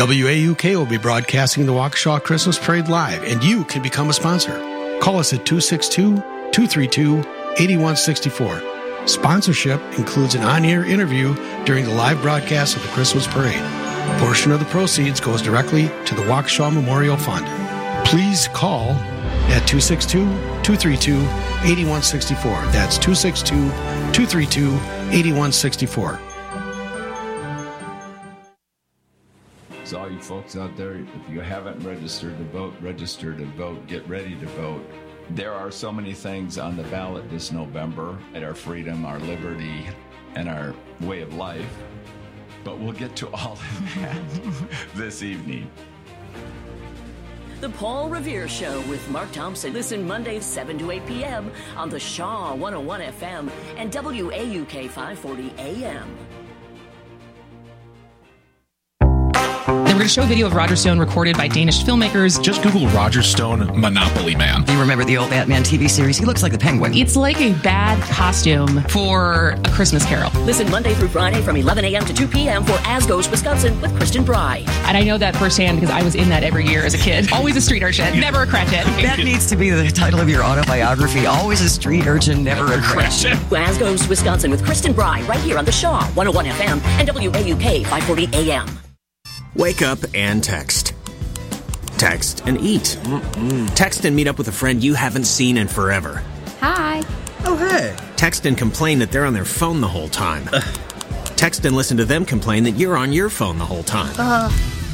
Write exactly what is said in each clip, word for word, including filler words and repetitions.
W A U K will be broadcasting the Waukesha Christmas Parade live, and you can become a sponsor. Call us at two six two, two three two, eight one six four. Sponsorship includes an on-air interview during the live broadcast of the Christmas Parade. A portion of the proceeds goes directly to the Waukesha Memorial Fund. Please call at two six two, two three two, eight one six four. That's two six two, two three two, eight one six four. So all you folks out there, if you haven't registered to vote, register to vote, get ready to vote. There are so many things on the ballot this November at our freedom, our liberty, and our way of life. But we'll get to all of that this evening. The Paul Revere Show with Mark Thompson. Listen Mondays seven to eight p.m. on the Shaw one oh one F M and W A U K five forty A M. We're going to show a video of Roger Stone recorded by Danish filmmakers. Just Google Roger Stone Monopoly Man. Do you remember the old Batman T V series? He looks like the Penguin. It's like a bad costume for a Christmas Carol. Listen Monday through Friday from eleven a.m. to two p.m. for As Goes Wisconsin with Kristen Bry. And I know that firsthand because I was in that every year as a kid. Always a street urchin, never a cratchit. That needs to be the title of your autobiography. Always a street urchin, never a cratchit. As Goes Wisconsin with Kristen Bry right here on the Shaw one oh one F M and W A U K five forty A M. Wake up and text. Text and eat. Mm-mm. Text and meet up with a friend you haven't seen in forever. Hi. Oh, hey. Text and complain that they're on their phone the whole time. Ugh. Text and listen to them complain that you're on your phone the whole time. Uh.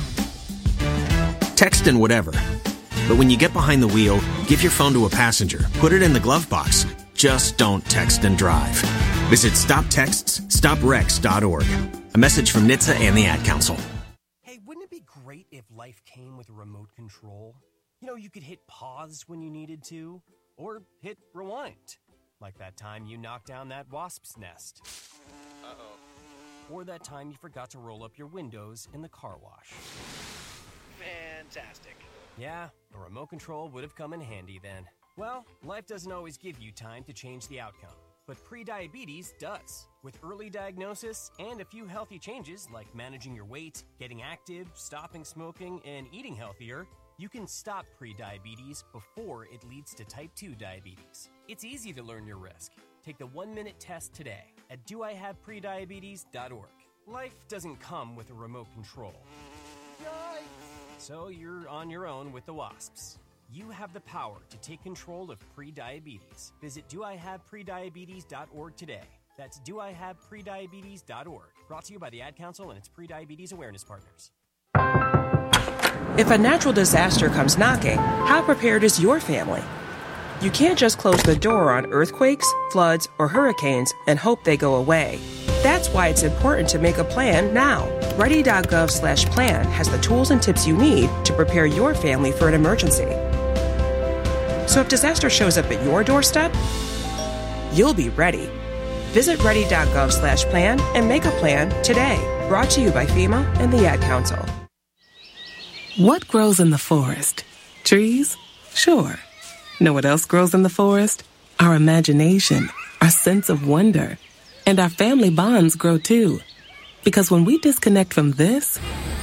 Text and whatever. But when you get behind the wheel, give your phone to a passenger. Put it in the glove box. Just don't text and drive. Visit stop texts stop wrecks dot org. A message from N H T S A and the Ad Council. Great if life came with a remote control. You know, you could hit pause when you needed to, or hit rewind. Like that time you knocked down that wasp's nest. Uh-oh. Or that time you forgot to roll up your windows in the car wash. Fantastic. Yeah, a remote control would have come in handy then. Well, life doesn't always give you time to change the outcome. But prediabetes does. With early diagnosis and a few healthy changes like managing your weight, getting active, stopping smoking, and eating healthier, you can stop prediabetes before it leads to type two diabetes. It's easy to learn your risk. Take the one-minute test today at do I have prediabetes dot org. Life doesn't come with a remote control. Yikes! So you're on your own with the wasps. You have the power to take control of prediabetes. Visit do I have prediabetes dot org today. That's do I have prediabetes dot org. Brought to you by the Ad Council and its prediabetes awareness partners. If a natural disaster comes knocking, how prepared is your family? You can't just close the door on earthquakes, floods, or hurricanes and hope they go away. That's why it's important to make a plan now. Ready dot gov slash plan has the tools and tips you need to prepare your family for an emergency. So if disaster shows up at your doorstep, you'll be ready. Visit ready dot gov slash plan and make a plan today. Brought to you by FEMA and the Ad Council. What grows in the forest? Trees? Sure. Know what else grows in the forest? Our imagination, our sense of wonder, and our family bonds grow too. Because when we disconnect from this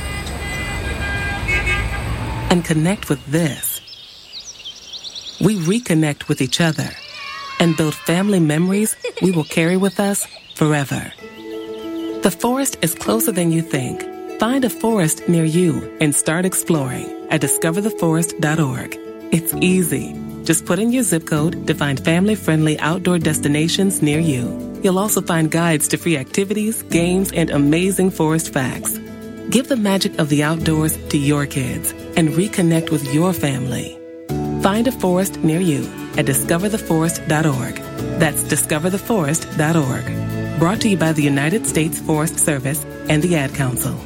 and connect with this, we reconnect with each other and build family memories we will carry with us forever. The forest is closer than you think. Find a forest near you and start exploring at discover the forest dot org. It's easy. Just put in your zip code to find family-friendly outdoor destinations near you. You'll also find guides to free activities, games, and amazing forest facts. Give the magic of the outdoors to your kids and reconnect with your family. Find a forest near you at discover the forest dot org. That's discover the forest dot org. Brought to you by the United States Forest Service and the Ad Council.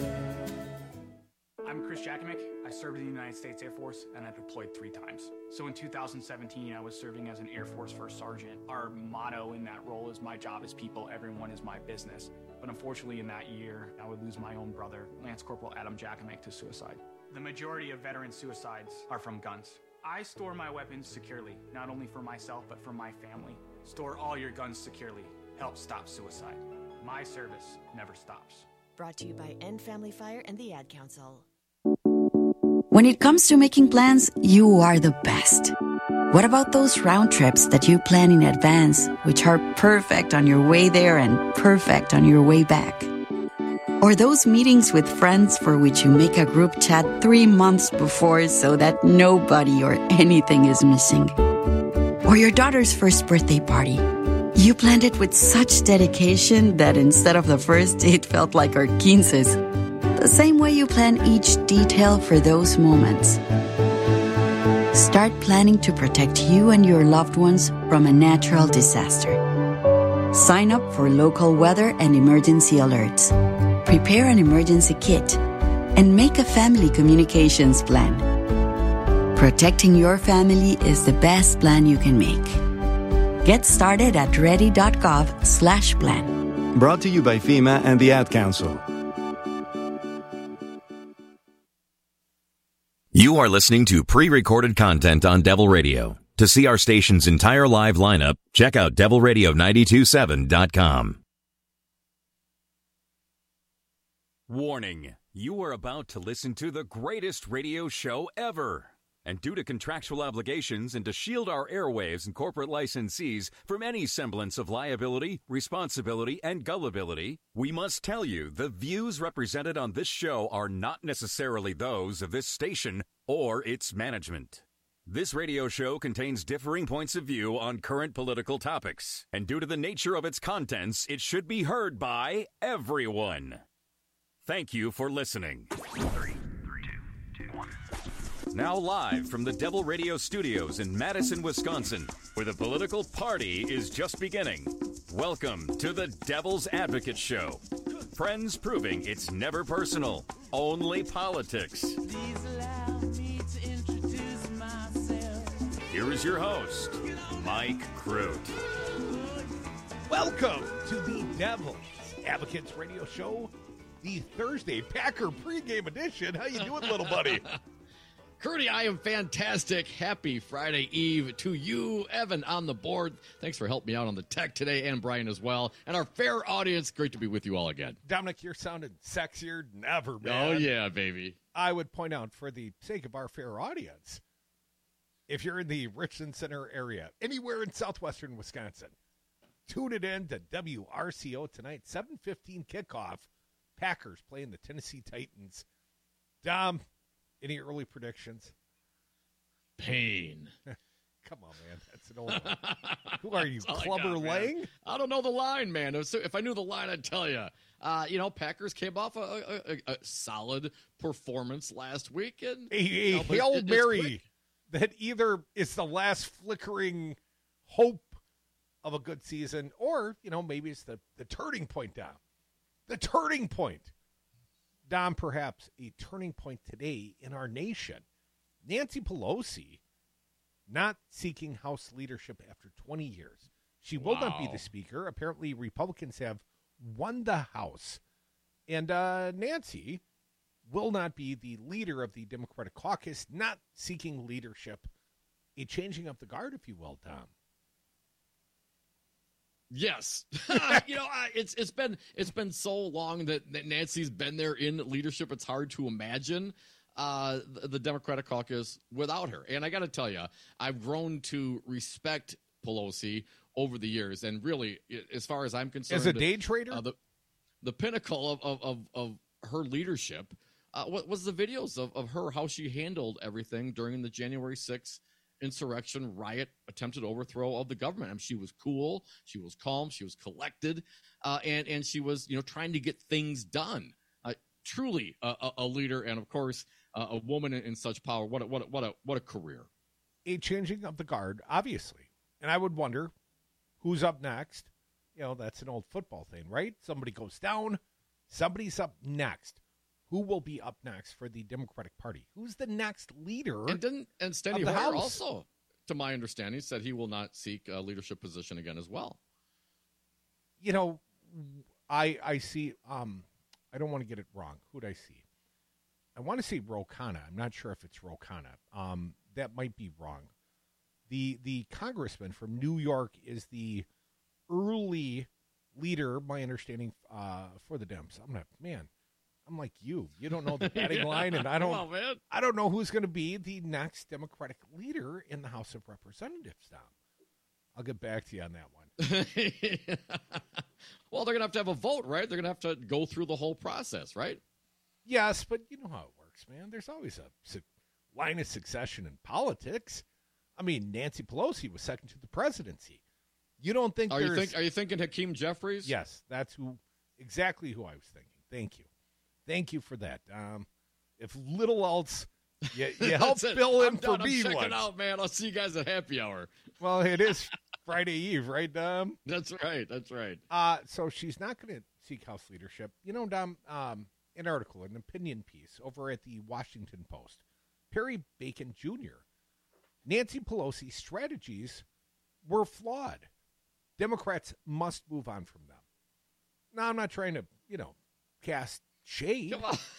I'm Chris Jakimick. I served in the United States Air Force and I deployed three times. So in two thousand seventeen, I was serving as an Air Force First Sergeant. Our motto in that role is my job is people, everyone is my business. But unfortunately in that year, I would lose my own brother, Lance Corporal Adam Jakimick, to suicide. The majority of veteran suicides are from guns. I store my weapons securely, not only for myself, but for my family. Store all your guns securely. Help stop suicide. My service never stops. Brought to you by End Family Fire and the Ad Council. When it comes to making plans, you are the best. What about those round trips that you plan in advance, which are perfect on your way there and perfect on your way back? Or those meetings with friends for which you make a group chat three months before so that nobody or anything is missing? Or your daughter's first birthday party. You planned it with such dedication that instead of the first, it felt like our quinces. The same way you plan each detail for those moments. Start planning to protect you and your loved ones from a natural disaster. Sign up for local weather and emergency alerts. Prepare an emergency kit. And make a family communications plan. Protecting your family is the best plan you can make. Get started at ready.gov slash plan. Brought to you by FEMA and the Ad Council. You are listening to pre-recorded content on Devil Radio. To see our station's entire live lineup, check out devil radio nine two seven dot com. Warning, you are about to listen to the greatest radio show ever. And due to contractual obligations and to shield our airwaves and corporate licensees from any semblance of liability, responsibility, and gullibility, we must tell you the views represented on this show are not necessarily those of this station or its management. This radio show contains differing points of view on current political topics, and due to the nature of its contents, it should be heard by everyone. Thank you for listening. Now live from the Devil Radio Studios in Madison, Wisconsin, where the political party is just beginning. Welcome to the Devil's Advocate Show. Friends proving it's never personal, only politics. Here is your host, Mike Crute. Welcome to the Devil's Advocates Radio Show, the Thursday Packer pregame edition. How you doing, little buddy? Curdy, I am fantastic. Happy Friday Eve to you, Evan, on the board. Thanks for helping me out on the tech today, and Brian as well. And our fair audience, great to be with you all again. Dominic, you're sounding sexier than ever, man. Oh, yeah, baby. I would point out, for the sake of our fair audience, if you're in the Richland Center area, anywhere in southwestern Wisconsin, tune it in to W R C O tonight, seven fifteen kickoff. Packers playing the Tennessee Titans. Dom, any early predictions? Pain. Come on, man. That's an old one. Who are you, Clubber Lang? I don't know the line, man. If I knew the line, I'd tell you. Uh, you know, Packers came off a, a, a solid performance last week. And, a a you know, Hail it, Mary that either is the last flickering hope of a good season or, you know, maybe it's the, the turning point down. The turning point. Dom, perhaps a turning point today in our nation. Nancy Pelosi not seeking House leadership after twenty years. She will wow. not be the speaker. Apparently, Republicans have won the House. And uh, Nancy will not be the leader of the Democratic caucus, not seeking leadership. A changing of the guard, if you will, Dom. Yes, you know I, it's it's been it's been so long that, that Nancy's been there in leadership. It's hard to imagine uh, the, the Democratic caucus without her. And I got to tell you, I've grown to respect Pelosi over the years. And really, as far as I'm concerned, as a day trader, uh, the the pinnacle of of of, of her leadership uh, was the videos of, of her how she handled everything during the January sixth. Insurrection, riot, attempted overthrow of the government. I mean, she was cool, she was calm, she was collected, uh, and and she was, you know, trying to get things done. Uh, truly a, a leader, and of course, uh, a woman in, in such power. What a, what a, what a what a career! A changing of the guard, obviously, and I would wonder who's up next. You know, that's an old football thing, right? Somebody goes down, somebody's up next. Who will be up next for the Democratic Party? Who's the next leader? And didn't and Steny Hoyer also, to my understanding, said he will not seek a leadership position again as well. You know, I I see. Um, I don't want to get it wrong. Who'd I see? I want to say Ro Khanna. I'm not sure if it's Ro Khanna. Um, that might be wrong. The the congressman from New York is the early leader. My understanding uh, for the Dems. I'm not man. I'm like you. You don't know the batting yeah, line, and I don't. On, man. I don't know who's going to be the next Democratic leader in the House of Representatives. Tom, I'll get back to you on that one. Well, they're going to have to have a vote, right? They're going to have to go through the whole process, right? Yes, but you know how it works, man. There's always a su- line of succession in politics. I mean, Nancy Pelosi was second to the presidency. You don't think? Are there's... you think? Are you thinking Hakeem Jeffries? Yes, that's who. Exactly who I was thinking. Thank you. Thank you for that. Um, if little else, you, you help fill in I'm for done. me I'm checking once. out, man. I'll see you guys at happy hour. Well, it is Friday Eve, right, Dom? That's right. That's right. Uh, so she's not going to seek House leadership. You know, Dom, um, an article, an opinion piece over at the Washington Post. Perry Bacon Junior Nancy Pelosi's strategies were flawed. Democrats must move on from them. Now, I'm not trying to, you know, cast shade.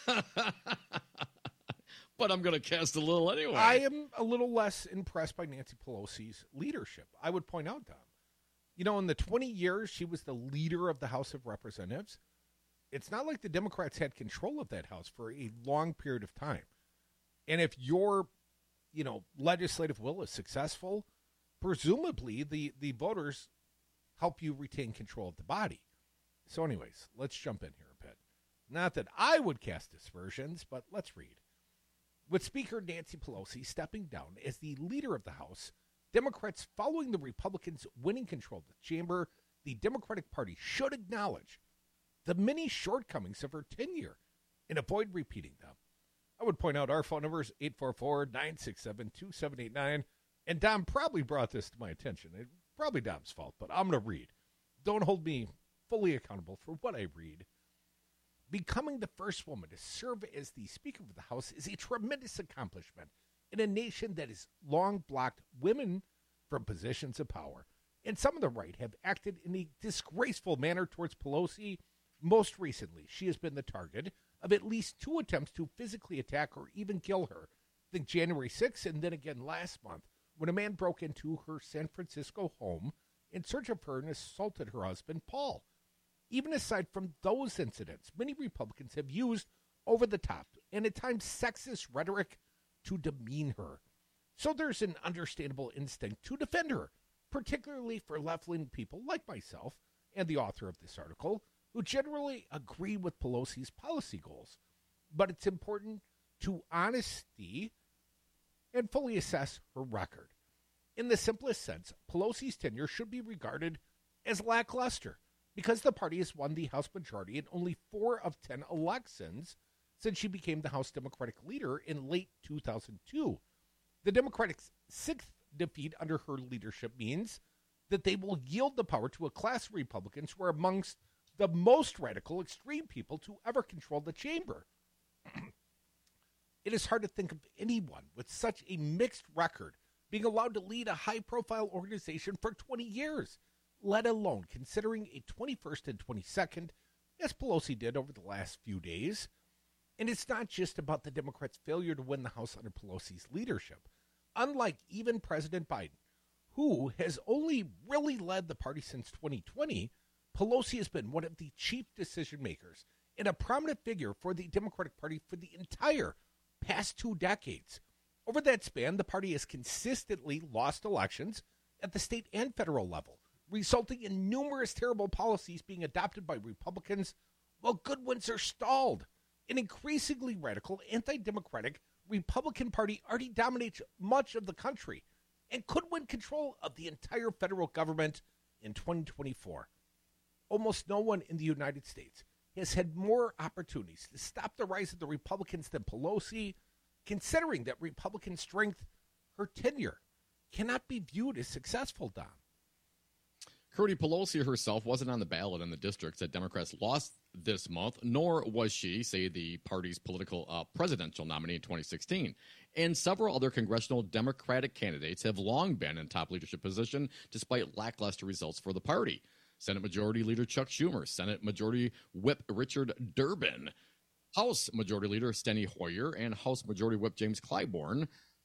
But I'm going to cast a little anyway. I am a little less impressed by Nancy Pelosi's leadership. I would point out, Tom, you know, in the twenty years she was the leader of the House of Representatives, it's not like the Democrats had control of that House for a long period of time. And if your, you know, legislative will is successful, presumably the, the voters help you retain control of the body. So anyways, let's jump in here a bit. Not that I would cast aspersions, but let's read. With Speaker Nancy Pelosi stepping down as the leader of the House, Democrats following the Republicans winning control of the chamber, the Democratic Party should acknowledge the many shortcomings of her tenure and avoid repeating them. I would point out our phone number is eight four four, nine six seven, two seven eight nine, and Dom probably brought this to my attention. It's probably Dom's fault, but I'm going to read. Don't hold me fully accountable for what I read. Becoming the first woman to serve as the Speaker of the House is a tremendous accomplishment in a nation that has long blocked women from positions of power. And some of the right have acted in a disgraceful manner towards Pelosi. Most recently, she has been the target of at least two attempts to physically attack or even kill her. I think January sixth and then again last month when a man broke into her San Francisco home in search of her and assaulted her husband, Paul. Even aside from those incidents, many Republicans have used over-the-top and at times sexist rhetoric to demean her. So there's an understandable instinct to defend her, particularly for left-leaning people like myself and the author of this article, who generally agree with Pelosi's policy goals. But it's important to honesty and fully assess her record. In the simplest sense, Pelosi's tenure should be regarded as lackluster, because the party has won the House majority in only four of ten elections since she became the House Democratic leader in late two thousand two. The Democrats' sixth defeat under her leadership means that they will yield the power to a class of Republicans who are amongst the most radical, extreme people to ever control the chamber. It is hard to think of anyone with such a mixed record being allowed to lead a high-profile organization for twenty years. Let alone considering a twenty-first and twenty-second, as Pelosi did over the last few days. And it's not just about the Democrats' failure to win the House under Pelosi's leadership. Unlike even President Biden, who has only really led the party since twenty twenty, Pelosi has been one of the chief decision makers and a prominent figure for the Democratic Party for the entire past two decades. Over that span, the party has consistently lost elections at the state and federal level, resulting in numerous terrible policies being adopted by Republicans, while good ones are stalled. An increasingly radical, anti-democratic Republican Party already dominates much of the country and could win control of the entire federal government in twenty twenty-four. Almost no one in the United States has had more opportunities to stop the rise of the Republicans than Pelosi, considering that Republican strength, her tenure, cannot be viewed as successful, Don. Crudy, Pelosi herself wasn't on the ballot in the districts that Democrats lost this month, nor was she, say, the party's political uh, presidential nominee in twenty sixteen. And several other congressional Democratic candidates have long been in top leadership position despite lackluster results for the party. Senate Majority Leader Chuck Schumer, Senate Majority Whip Richard Durbin, House Majority Leader Steny Hoyer, and House Majority Whip James Clyburn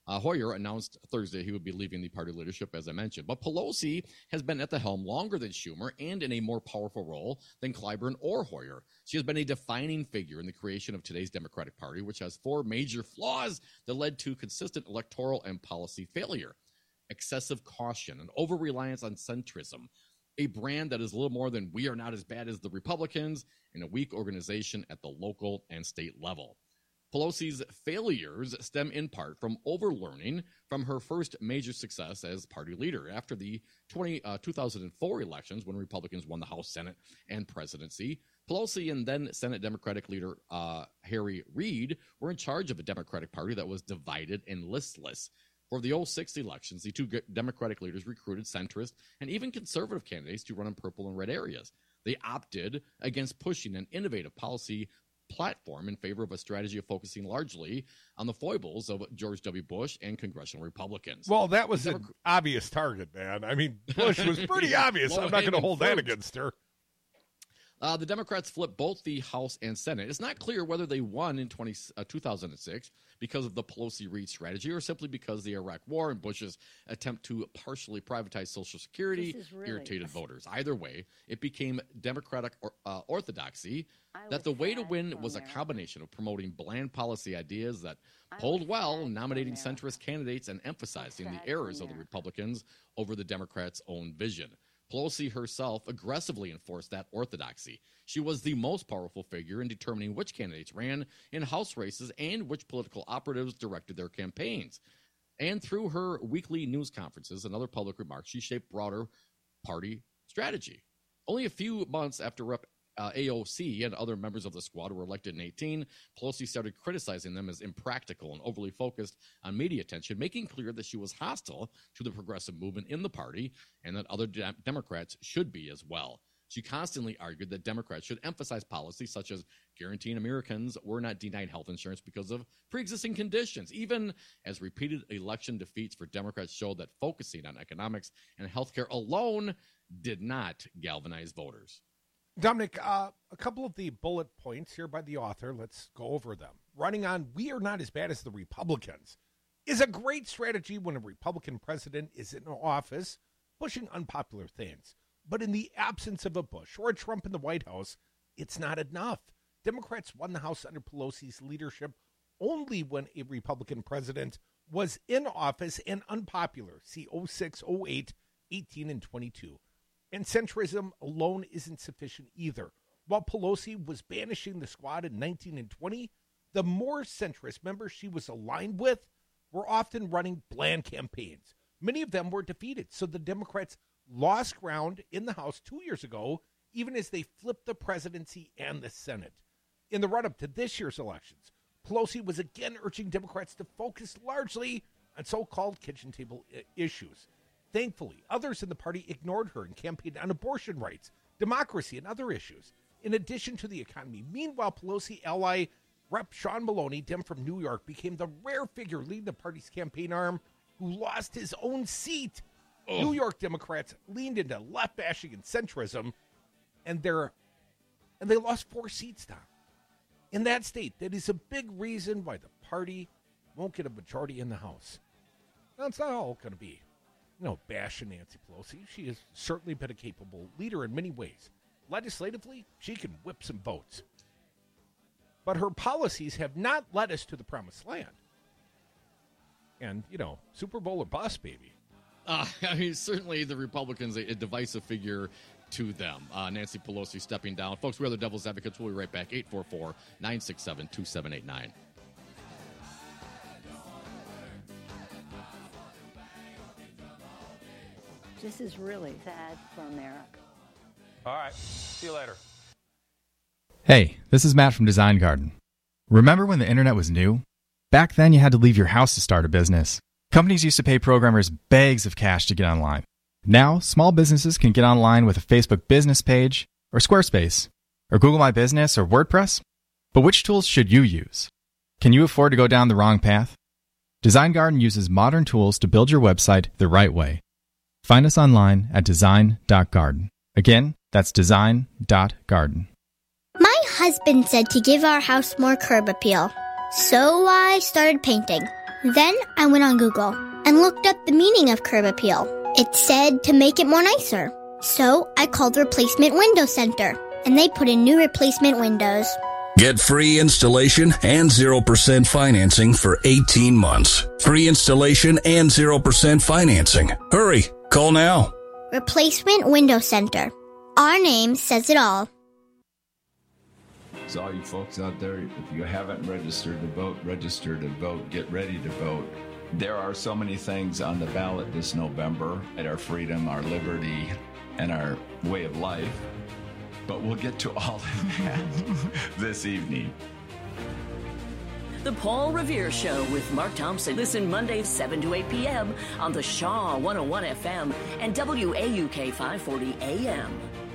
Uh, Hoyer announced Thursday he would be leaving the party leadership, as I mentioned. But Pelosi has been at the helm longer than Schumer and in a more powerful role than Clyburn or Hoyer. She has been a defining figure in the creation of today's Democratic Party, which has four major flaws that led to consistent electoral and policy failure. Excessive caution, an over-reliance on centrism, a brand that is little more than we are not as bad as the Republicans, and a weak organization at the local and state level. Pelosi's failures stem in part from overlearning from her first major success as party leader. After the twenty, uh, two thousand four elections, when Republicans won the House, Senate, and presidency, Pelosi and then Senate Democratic leader uh, Harry Reid were in charge of a Democratic Party that was divided and listless. For the oh six elections, the two Democratic leaders recruited centrist and even conservative candidates to run in purple and red areas. They opted against pushing an innovative policy platform in favor of a strategy of focusing largely on the foibles of George W. Bush and congressional Republicans. Well, that was Demo- an obvious target, man. I mean, Bush was pretty obvious. I'm not going to hold that against her. Uh, the Democrats flipped both the House and Senate. It's not clear whether they won in twenty, uh, two thousand six because of the Pelosi-Reid strategy or simply because the Iraq War and Bush's attempt to partially privatize Social Security really irritated voters. Either way, it became Democratic or, uh, orthodoxy that the way to win was a combination of promoting bland policy ideas that polled well, nominating centrist candidates, and emphasizing the errors of the Republicans over the Democrats' own vision. Pelosi herself aggressively enforced that orthodoxy. She was the most powerful figure in determining which candidates ran in House races and which political operatives directed their campaigns. And through her weekly news conferences and other public remarks, she shaped broader party strategy. Only a few months after Rep Uh, A O C and other members of the squad were elected in eighteen, Pelosi started criticizing them as impractical and overly focused on media attention, making clear that she was hostile to the progressive movement in the party and that other de- Democrats should be as well. She constantly argued that Democrats should emphasize policies such as guaranteeing Americans were not denied health insurance because of pre-existing conditions, even as repeated election defeats for Democrats showed that focusing on economics and healthcare alone did not galvanize voters. Dominic, uh, a couple of the bullet points here by the author, let's go over them. Running on, we are not as bad as the Republicans, is a great strategy when a Republican president is in office pushing unpopular things. But in the absence of a Bush or a Trump in the White House, it's not enough. Democrats won the House under Pelosi's leadership only when a Republican president was in office and unpopular. See oh six, oh eight, eighteen, and twenty-two. And centrism alone isn't sufficient either. While Pelosi was banishing the squad in nineteen and twenty, the more centrist members she was aligned with were often running bland campaigns. Many of them were defeated, so the Democrats lost ground in the House two years ago, even as they flipped the presidency and the Senate. In the run-up to this year's elections, Pelosi was again urging Democrats to focus largely on so-called kitchen table I- issues. Thankfully, others in the party ignored her and campaigned on abortion rights, democracy, and other issues, in addition to the economy. Meanwhile, Pelosi ally Rep Sean Maloney, Dem from New York, became the rare figure leading the party's campaign arm who lost his own seat. Oh. New York Democrats leaned into left bashing and centrism, and they're and they lost four seats now. In that state, that is a big reason why the party won't get a majority in the House. Now, it's not all going to be, you know, bashing Nancy Pelosi. She has certainly been a capable leader in many ways. Legislatively, she can whip some votes. But her policies have not led us to the promised land. And, you know, Super Bowl or bust, baby. Uh, I mean, certainly the Republicans, a, a divisive figure to them. Uh, Nancy Pelosi stepping down. Folks, we are the Devil's Advocates. We'll be right back. eight four four, nine six seven, two seven eight nine. This is really sad for America. All right. See you later. Hey, this is Matt from Design Garden. Remember when the internet was new? Back then, you had to leave your house to start a business. Companies used to pay programmers bags of cash to get online. Now, small businesses can get online with a Facebook business page, or Squarespace, or Google My Business, or WordPress. But which tools should you use? Can you afford to go down the wrong path? Design Garden uses modern tools to build your website the right way. Find us online at design dot garden. Again, that's design dot garden. My husband said to give our house more curb appeal, so I started painting. Then I went on Google and looked up the meaning of curb appeal. It said to make it more nicer. So I called Replacement Window Center, and they put in new replacement windows. Get free installation and zero percent financing for eighteen months. Free installation and zero percent financing. Hurry, call now. Replacement Window Center. Our name says it all. So all you folks out there, if you haven't registered to vote, register to vote. Get ready to vote. There are so many things on the ballot this November at our freedom, our liberty, and our way of life. But we'll get to all of that this evening. The Paul Revere Show with Mark Thompson. Listen Mondays seven to eight p.m. on the Shaw one oh one F M and W A U K five forty A M.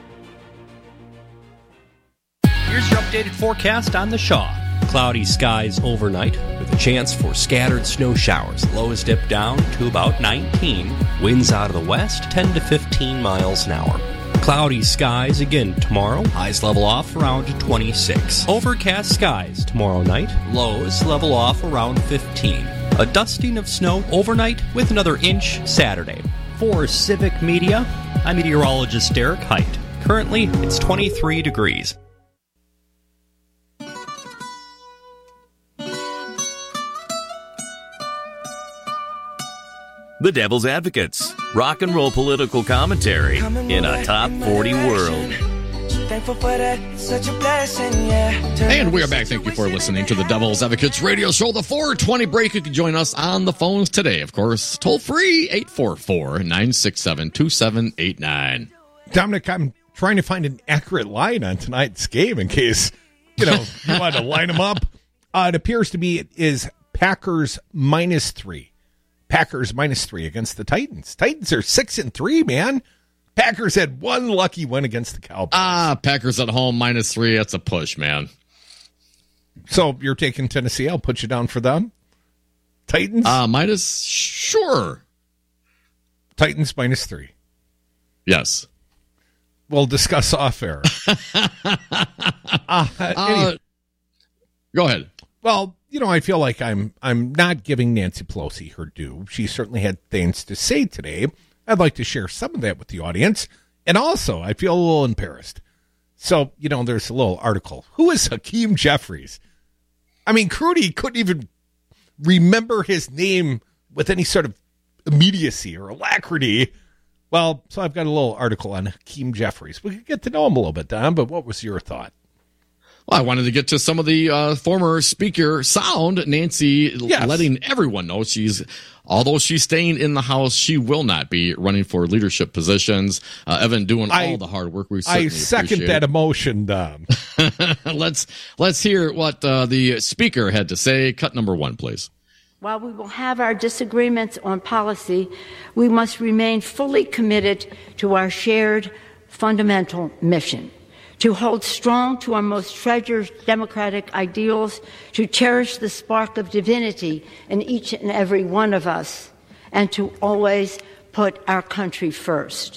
Here's your updated forecast on the Shaw. Cloudy skies overnight with a chance for scattered snow showers. Lows dip down to about nineteen. Winds out of the west ten to fifteen miles an hour. Cloudy skies again tomorrow. Highs level off around twenty-six. Overcast skies tomorrow night. Lows level off around fifteen. A dusting of snow overnight with another inch Saturday. For Civic Media, I'm meteorologist Derek Height. Currently, it's twenty-three degrees. The Devil's Advocates, rock and roll political commentary in a top forty world. And we are back. Thank you for listening to the Devil's Advocates radio show, the four twenty break. You can join us on the phones today, of course. Toll free, eight four four, nine six seven, two seven eight nine. Dominic, I'm trying to find an accurate line on tonight's game in case, you know, you want to line them up. Uh, it appears to be it is Packers minus three. Packers minus three against the Titans. Titans are six and three, man. Packers had one lucky win against the Cowboys. Ah, Packers at home minus three. That's a push, man. So you're taking Tennessee. I'll put you down for them. Titans? Uh, minus, sure. Titans minus three. Yes. We'll discuss off air. uh, anyway. uh, go ahead. Well, you know, I feel like I'm I'm not giving Nancy Pelosi her due. She certainly had things to say today. I'd like to share some of that with the audience. And also, I feel a little embarrassed. So, you know, there's a little article. Who is Hakeem Jeffries? I mean, Crudy couldn't even remember his name with any sort of immediacy or alacrity. Well, so I've got a little article on Hakeem Jeffries. We could get to know him a little bit, Don, but what was your thought? Well, I wanted to get to some of the uh, former speaker sound. Nancy yes. letting everyone know she's, although she's staying in the House, she will not be running for leadership positions. Uh, Evan doing I, all the hard work. We I second that it. emotion, Don. let's let's hear what uh, the speaker had to say. Cut number one, please. While we will have our disagreements on policy, we must remain fully committed to our shared fundamental mission. To hold strong to our most treasured democratic ideals, to cherish the spark of divinity in each and every one of us, and to always put our country first.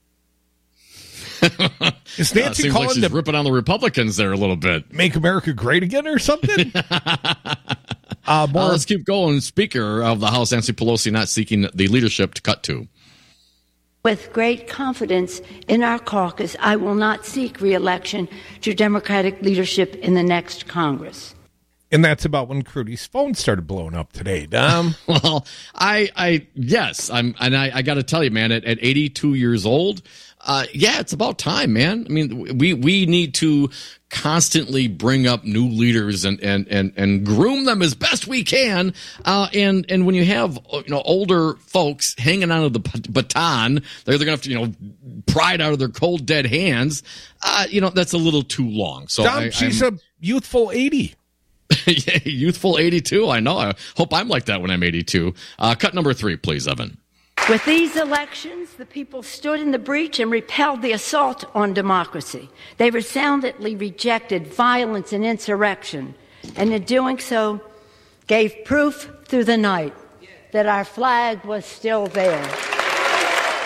Is Nancy uh, calling like she's them ripping on the Republicans there a little bit? Make America great again or something? uh, more... uh, let's keep going. Speaker of the House, Nancy Pelosi, not seeking the leadership to cut to. With great confidence in our caucus, I will not seek re-election to Democratic leadership in the next Congress. And that's about when Crudy's phone started blowing up today, Dom. Well, I, I, yes, I'm, and I, I got to tell you, man, at, at eighty-two years old, uh, yeah, it's about time, man. I mean, we, we need to constantly bring up new leaders and, and, and, and groom them as best we can. Uh, and, and when you have, you know, older folks hanging onto the baton, they're, they're going to have to, you know, pry it out of their cold, dead hands. Uh, you know, that's a little too long. So Dom, I, she's I'm, a youthful eighty. Yeah, youthful eighty-two. I know. I hope I'm like that when I'm eighty-two. Uh, cut number three, please, Evan. With these elections, the people stood in the breach and repelled the assault on democracy. They resoundingly rejected violence and insurrection, and in doing so, gave proof through the night that our flag was still there.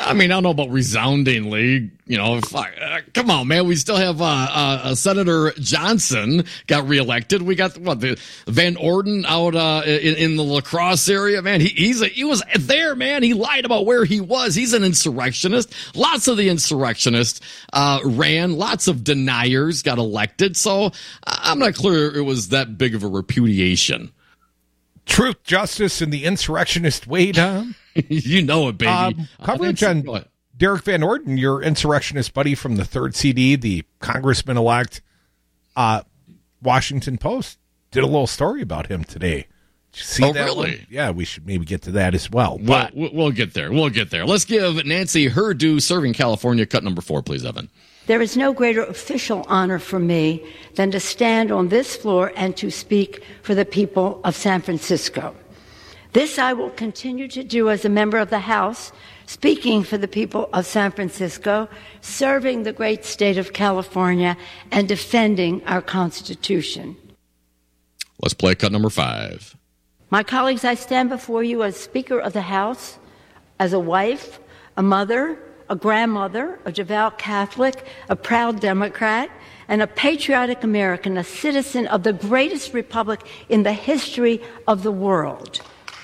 I mean, I don't know about resoundingly, you know, if I, uh, come on, man. We still have, uh, uh, Senator Johnson got reelected. We got, what, the Van Orden out, uh, in, in the La Crosse area, man. He, he's a, he was there, man. He lied about where he was. He's an insurrectionist. Lots of the insurrectionists, uh, ran. Lots of deniers got elected. So I'm not clear it was that big of a repudiation. Truth, justice, and the insurrectionist way, Tom. You know it, baby. Um, coverage on Derek Van Orden, your insurrectionist buddy from the third C D, the congressman-elect, uh, Washington Post did a little story about him today. Did you see oh, that really? One? Yeah, we should maybe get to that as well. well. But We'll get there. We'll get there. Let's give Nancy her due serving California. Cut number four, please, Evan. There is no greater official honor for me than to stand on this floor and to speak for the people of San Francisco. This I will continue to do as a member of the House, speaking for the people of San Francisco, serving the great state of California, and defending our Constitution. Let's play cut number five. My colleagues, I stand before you as Speaker of the House, as a wife, a mother, a grandmother, a devout Catholic, a proud Democrat, and a patriotic American, a citizen of the greatest republic in the history of the world.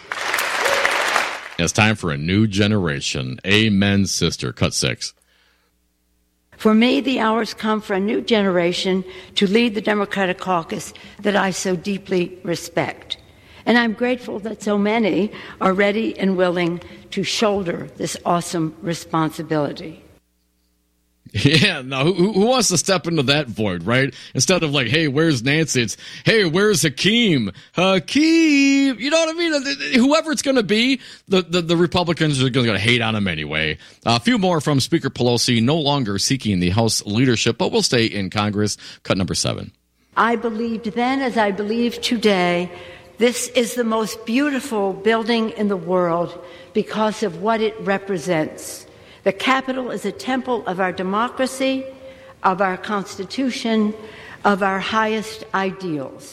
It's time for a new generation. Amen, sister. Cut six. For me, the hour's come for a new generation to lead the Democratic caucus that I so deeply respect. And I'm grateful that so many are ready and willing to shoulder this awesome responsibility. Yeah, now who, who wants to step into that void, right? Instead of like, hey, where's Nancy? It's, hey, where's Hakeem? Hakeem! You know what I mean? Whoever it's going to be, the, the, the Republicans are going to hate on him anyway. Uh, a few more from Speaker Pelosi, no longer seeking the House leadership, but will stay in Congress. Cut number seven. I believed then, as I believe today, this is the most beautiful building in the world because of what it represents. The Capitol is a temple of our democracy, of our Constitution, of our highest ideals.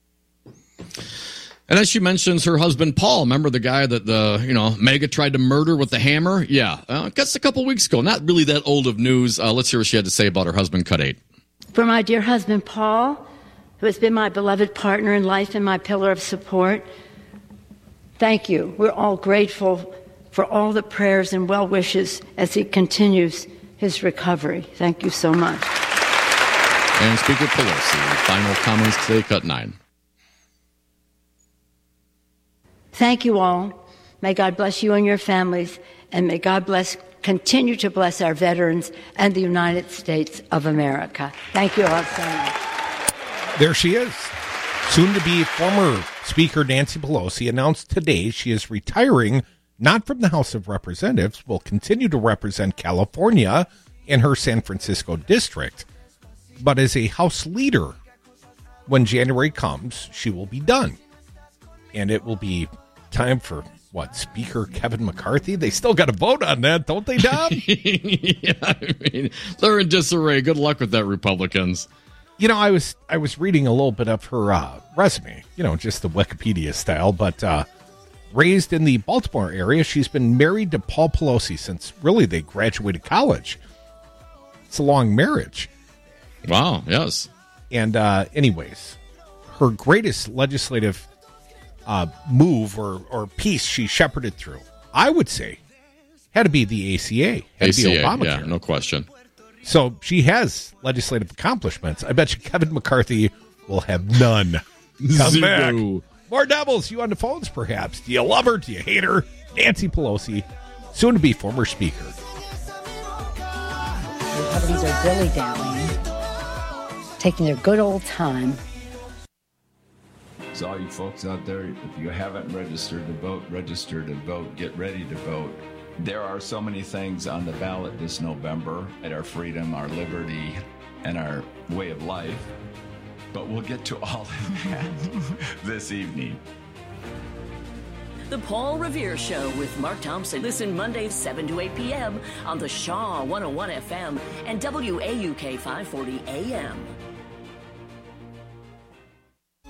And as she mentions her husband, Paul, remember the guy that the, you know, Mega tried to murder with the hammer? Yeah, uh, that's a couple weeks ago. Not really that old of news. Uh, let's hear what she had to say about her husband, cut eight. For my dear husband, Paul, who has been my beloved partner in life and my pillar of support, thank you. We're all grateful for all the prayers and well wishes as he continues his recovery. Thank you so much. And Speaker Pelosi, final comments today, cut nine. Thank you all. May God bless you and your families, and may God bless, continue to bless our veterans and the United States of America. Thank you all so much. There she is. Soon to be former Speaker Nancy Pelosi announced today she is retiring, not from the House of Representatives, will continue to represent California in her San Francisco district, but as a House leader. When January comes, she will be done. And it will be time for, what, Speaker Kevin McCarthy? They still got to vote on that, don't they, Dom? Yeah, I mean, they're in disarray. Good luck with that, Republicans. You know, I was I was reading a little bit of her uh, resume, you know, just the Wikipedia style, but uh, raised in the Baltimore area, she's been married to Paul Pelosi since really they graduated college. It's a long marriage. Wow, yes. And uh, anyways, her greatest legislative uh, move or, or piece she shepherded through, I would say, had to be the A C A. Had A C A, to be Obamacare. yeah, no question. So she has legislative accomplishments. I bet you Kevin McCarthy will have none. Come Zero. back. More devils. You on the phones, perhaps. Do you love her? Do you hate her? Nancy Pelosi, soon to be former Speaker. Republicans are dilly-dallying, taking their good old time. So all you folks out there, if you haven't registered to vote, register to vote. Get ready to vote. There are so many things on the ballot this November at our freedom, our liberty, and our way of life. But we'll get to all of that this evening. The Paul Revere Show with Mark Thompson. Listen Mondays seven to eight p.m. on the Shaw one oh one F M and W A U K five forty A M.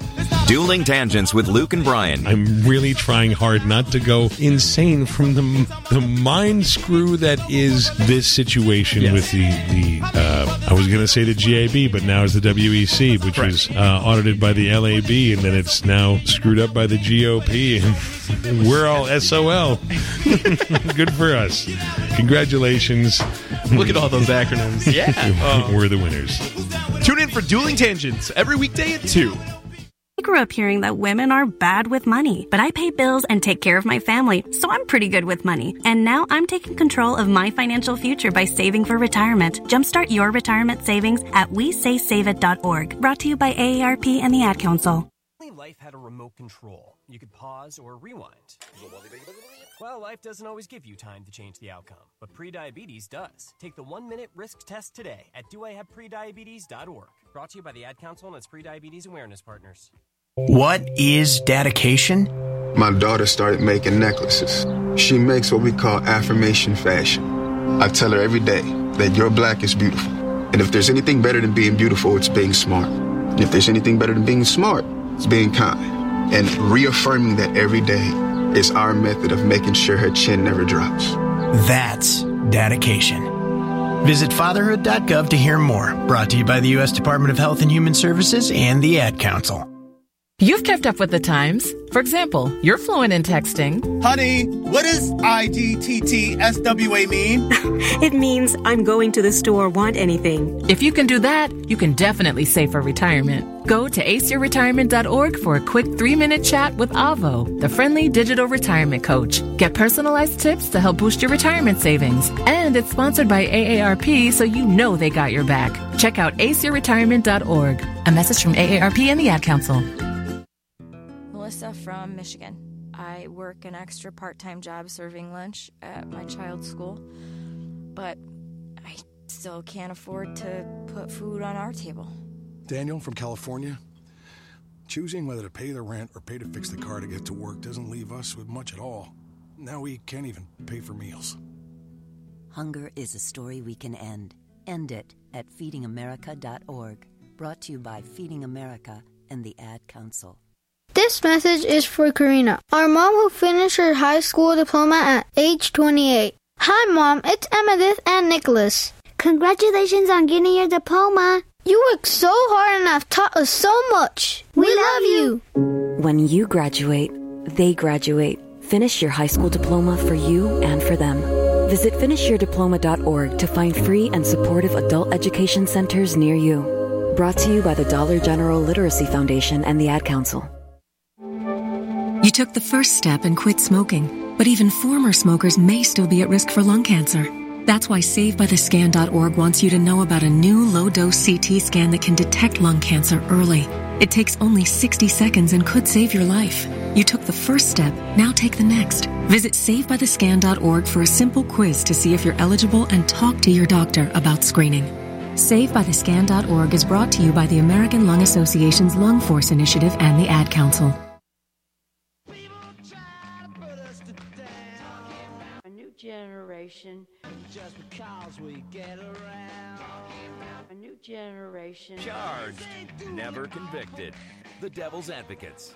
Dueling Tangents with Luke and Brian. I'm really trying hard not to go insane from the the mind screw that is this situation yes. with the, the uh, I was going to say the G A B, but now it's the W E C, which right. was uh, audited by the L A B, and then it's now screwed up by the G O P, and we're all S O L. Good for us. Congratulations. Look at all those acronyms. Yeah. Oh. We're the winners. Tune in for Dueling Tangents every weekday at two. I grew up hearing that women are bad with money, but I pay bills and take care of my family, so I'm pretty good with money. And now I'm taking control of my financial future by saving for retirement. Jumpstart your retirement savings at we say save it dot org. Brought to you by A A R P and the Ad Council. Life had a remote control. You could pause or rewind. Well, life doesn't always give you time to change the outcome, but prediabetes does. Take the one-minute risk test today at do I have prediabetes dot org. Brought to you by the Ad Council and its prediabetes awareness partners. What is dedication? My daughter started making necklaces. She makes what we call affirmation fashion. I tell her every day that your black is beautiful. And if there's anything better than being beautiful, it's being smart. And if there's anything better than being smart, it's being kind. And reaffirming that every day is our method of making sure her chin never drops. That's dedication. Visit fatherhood dot gov to hear more. Brought to you by the U S Department of Health and Human Services and the Ad Council. You've kept up with the times. For example, you're fluent in texting. Honey, what does I G T T S W A mean? It means I'm going to the store, want anything. If you can do that, you can definitely save for retirement. Go to ace your retirement dot org for a quick three-minute chat with Avo, the friendly digital retirement coach. Get personalized tips to help boost your retirement savings. And it's sponsored by A A R P, so you know they got your back. Check out ace your retirement dot org. A message from A A R P and the Ad Council. Melissa from Michigan. I work an extra part-time job serving lunch at my child's school, but I still can't afford to put food on our table. Daniel from California. Choosing whether to pay the rent or pay to fix the car to get to work doesn't leave us with much at all. Now we can't even pay for meals. Hunger is a story we can end. End it at feeding america dot org. Brought to you by Feeding America and the Ad Council. This message is for Karina, our mom who finished her high school diploma at age twenty-eight. Hi, Mom. It's Emmettith and Nicholas. Congratulations on getting your diploma. You worked so hard and have taught us so much. We, we love you. When you graduate, they graduate. Finish your high school diploma for you and for them. Visit finish your diploma dot org to find free and supportive adult education centers near you. Brought to you by the Dollar General Literacy Foundation and the Ad Council. You took the first step and quit smoking, but even former smokers may still be at risk for lung cancer. That's why save by the scan dot org wants you to know about a new low-dose C T scan that can detect lung cancer early. It takes only sixty seconds and could save your life. You took the first step, now take the next. Visit save by the scan dot org for a simple quiz to see if you're eligible and talk to your doctor about screening. save by the scan dot org is brought to you by the American Lung Association's Lung Force Initiative and the Ad Council. A new generation. Just because we get around. A new generation. Charged, never convicted. The Devil's Advocates.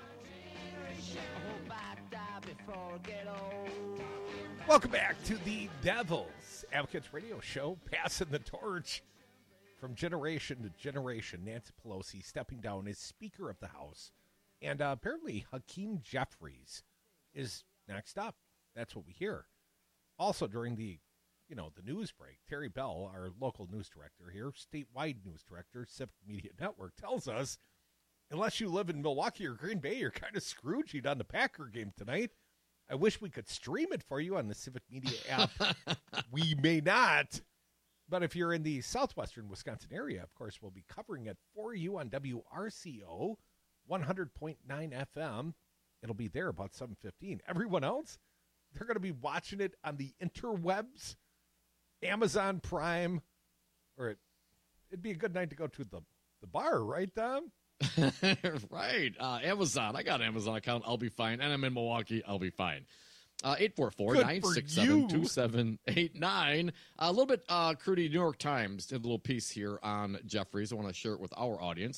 Welcome back to the Devil's Advocates radio show, passing the torch from generation to generation. Nancy Pelosi stepping down as Speaker of the House. And uh, apparently Hakeem Jeffries is next up. That's what we hear. Also during the, you know, the news break, Terry Bell, our local news director here, statewide news director, Civic Media Network, tells us, unless you live in Milwaukee or Green Bay, you're kind of Scrooged on the Packer game tonight. I wish we could stream it for you on the Civic Media app. We may not. But if you're in the southwestern Wisconsin area, of course, we'll be covering it for you on W R C O one hundred point nine F M. It'll be there about seven fifteen. Everyone else, they're going to be watching it on the interwebs, Amazon Prime, or it, it'd be a good night to go to the, the bar, right, Tom? Right. Uh, Amazon. I got an Amazon account. I'll be fine. And I'm in Milwaukee. I'll be fine. Uh, eight four four, nine six seven, two seven eight nine. A little bit uh, crudy. New York Times did a little piece here on Jeffries. I want to share it with our audience.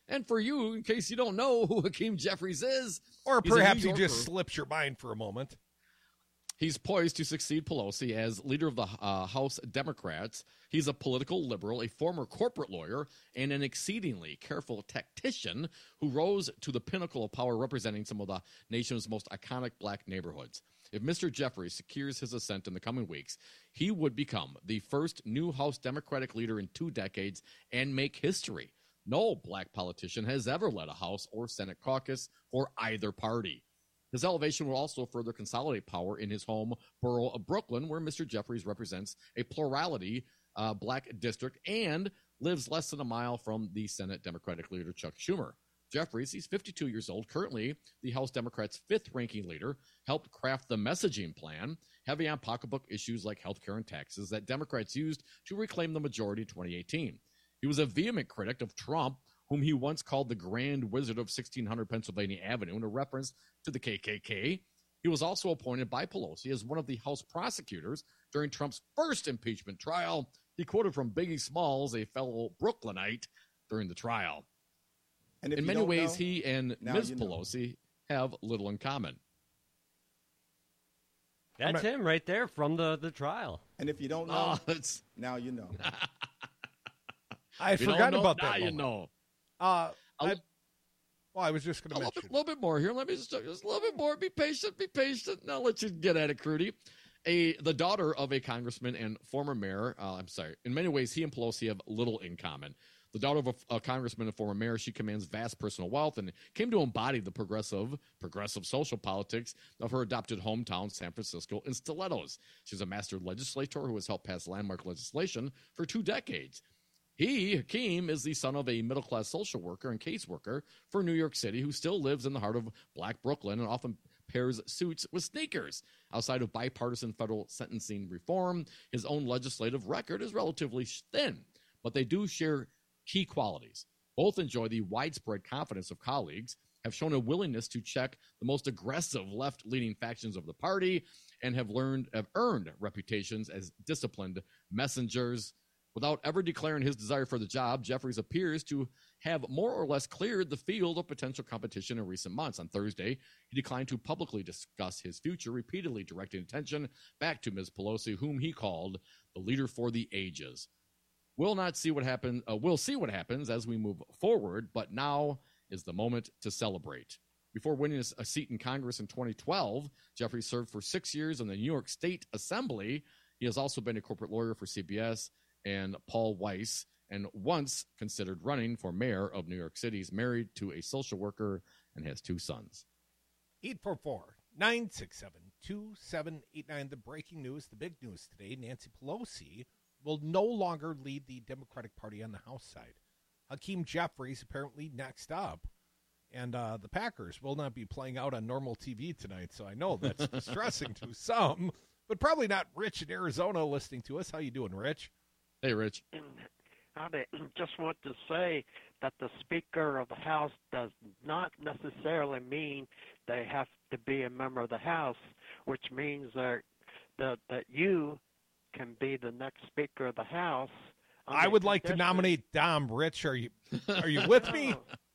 And for you, in case you don't know who Hakeem Jeffries is, or he's a perhaps New he just Yorker. slips your mind for a moment. He's poised to succeed Pelosi as leader of the uh, House Democrats. He's a political liberal, a former corporate lawyer, and an exceedingly careful tactician who rose to the pinnacle of power representing some of the nation's most iconic black neighborhoods. If Mister Jeffries secures his ascent in the coming weeks, he would become the first new House Democratic leader in two decades and make history. No black politician has ever led a House or Senate caucus for either party. His elevation will also further consolidate power in his home borough of Brooklyn, where Mister Jeffries represents a plurality uh, black district and lives less than a mile from the Senate Democratic leader Chuck Schumer. Jeffries, he's fifty-two years old, currently the House Democrats' fifth-ranking leader, helped craft the messaging plan, heavy on pocketbook issues like health care and taxes that Democrats used to reclaim the majority in twenty eighteen. He was a vehement critic of Trump, whom he once called the Grand Wizard of sixteen hundred Pennsylvania Avenue in a reference to the K K K. He was also appointed by Pelosi as one of the House prosecutors during Trump's first impeachment trial. He quoted from Biggie Smalls, a fellow Brooklynite, during the trial. And if in you many don't ways, know, he and now Miz you know. Pelosi have little in common. That's him right there from the, the trial. And if you don't know, Oh, it's, now you know. I If you don't forgot know, about now that. you moment. know. Uh, A I, li- well, I was just going a to little mention. bit, little bit more here. Let me just, just a little bit more. Be patient. Be patient. Now, I'll let you get at it, Crudy. A the daughter of a congressman and former mayor. Uh, I'm sorry. In many ways, he and Pelosi have little in common. The daughter of a, a congressman and former mayor, she commands vast personal wealth and came to embody the progressive, progressive social politics of her adopted hometown, San Francisco, in stilettos. She's a master legislator who has helped pass landmark legislation for two decades. He, Hakeem, is the son of a middle-class social worker and caseworker for New York City who still lives in the heart of Black Brooklyn and often pairs suits with sneakers. Outside of bipartisan federal sentencing reform, his own legislative record is relatively thin, but they do share key qualities. Both enjoy the widespread confidence of colleagues, have shown a willingness to check the most aggressive left-leaning factions of the party, and have learned have earned reputations as disciplined messengers. Without ever declaring his desire for the job, Jeffries appears to have more or less cleared the field of potential competition in recent months. On Thursday, he declined to publicly discuss his future, repeatedly directing attention back to Miz Pelosi, whom he called the leader for the ages. We'll not see what happens. Uh, we'll see what happens as we move forward, but now is the moment to celebrate. Before winning a seat in Congress in twenty twelve, Jeffries served for six years in the New York State Assembly. He has also been a corporate lawyer for C B S and Paul Weiss, and once considered running for mayor of New York City. He's married to a social worker and has two sons. eight four four, nine six seven, two seven eight nine. The breaking news, the big news today, Nancy Pelosi will no longer lead the Democratic Party on the House side. Hakeem Jeffries apparently next up. And uh, the Packers will not be playing out on normal T V tonight, so I know that's distressing to some, but probably not Rich in Arizona listening to us. How you doing, Rich? Hey, Rich. I just want to say that the Speaker of the House does not necessarily mean they have to be a member of the House, which means that that, that you can be the next Speaker of the House. I would like to nominate Dom. Rich, are you are you with me?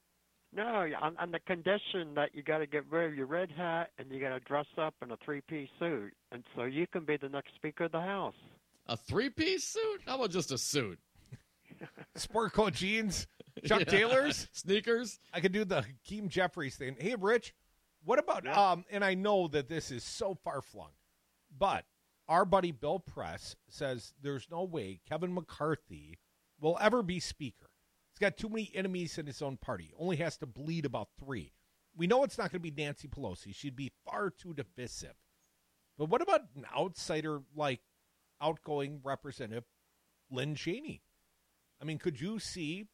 No, on, on the condition that you got to get rid of your red hat and you got to dress up in a three-piece suit, and so you can be the next Speaker of the House. A three-piece suit? How about just a suit? Sport coat jeans, Chuck Yeah. Taylors, sneakers. I could do the Hakeem Jeffries thing. Hey, Rich, what about um? And I know that this is so far flung, but our buddy Bill Press says there's no way Kevin McCarthy will ever be Speaker. He's got too many enemies in his own party. Only has to bleed about three. We know it's not going to be Nancy Pelosi. She'd be far too divisive. But what about an outsider like outgoing Representative Lynn Cheney? I mean, could you see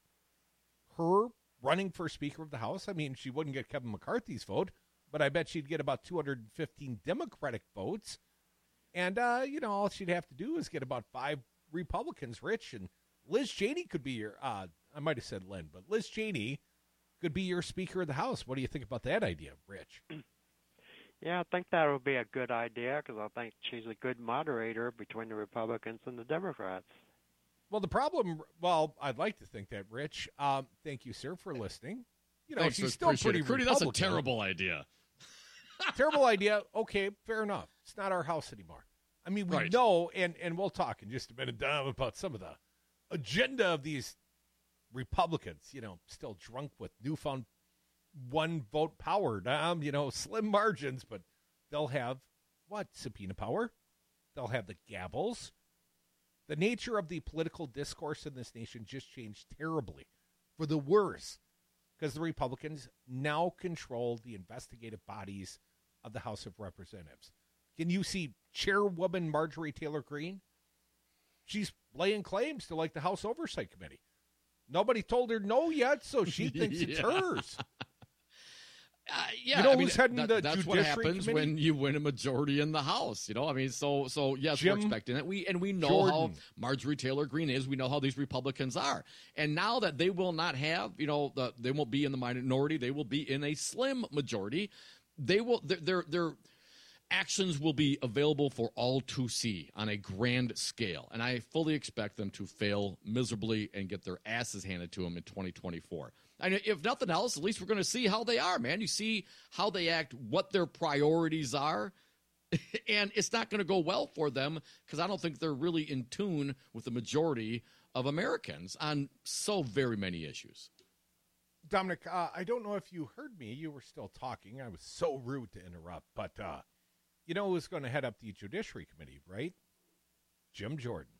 her running for Speaker of the House? I mean, she wouldn't get Kevin McCarthy's vote, but I bet she'd get about two hundred fifteen Democratic votes. And, uh, you know, all she'd have to do is get about five Republicans, Rich. And Liz Cheney could be your, uh, I might have said Lynn, but Liz Cheney could be your Speaker of the House. What do you think about that idea, Rich? Yeah, I think that would be a good idea because I think she's a good moderator between the Republicans and the Democrats. Well, the problem, well, I'd like to think that, Rich. Um, thank you, sir, for listening. You know, Thanks, she's Rich, still appreciate pretty it. Crudy, that's a Republican. terrible idea. Terrible idea. Okay, fair enough. It's not our house anymore. I mean, we Right. know, and, and we'll talk in just a minute, Dom, about some of the agenda of these Republicans, you know, still drunk with newfound one-vote power, Dom, you know, slim margins, but they'll have, what, subpoena power? They'll have the gavels. The nature of the political discourse in this nation just changed terribly for the worse because the Republicans now control the investigative bodies of the House of Representatives. Can you see Chairwoman Marjorie Taylor Greene? She's laying claims to, like, the House Oversight Committee. Nobody told her no yet, so she thinks it's Yeah. hers. Uh, yeah, You know I mean, who's heading that- the that's what Judiciary happens Committee? when you win a majority in the House. You know, I mean, so so yes, Jim we're expecting it. We and we know Jordan. how Marjorie Taylor Greene is. We know how these Republicans are, and now that they will not have, you know, the, they won't be in the minority. They will be in a slim majority. They will. Their their, their actions will be available for all to see on a grand scale, and I fully expect them to fail miserably and get their asses handed to them in twenty twenty-four. I mean, if nothing else, at least we're going to see how they are, man. You see how they act, what their priorities are, and it's not going to go well for them because I don't think they're really in tune with the majority of Americans on so very many issues. Dominic, uh, I don't know if you heard me. You were still talking. I was so rude to interrupt, but uh, you know who's going to head up the Judiciary Committee, right? Jim Jordan.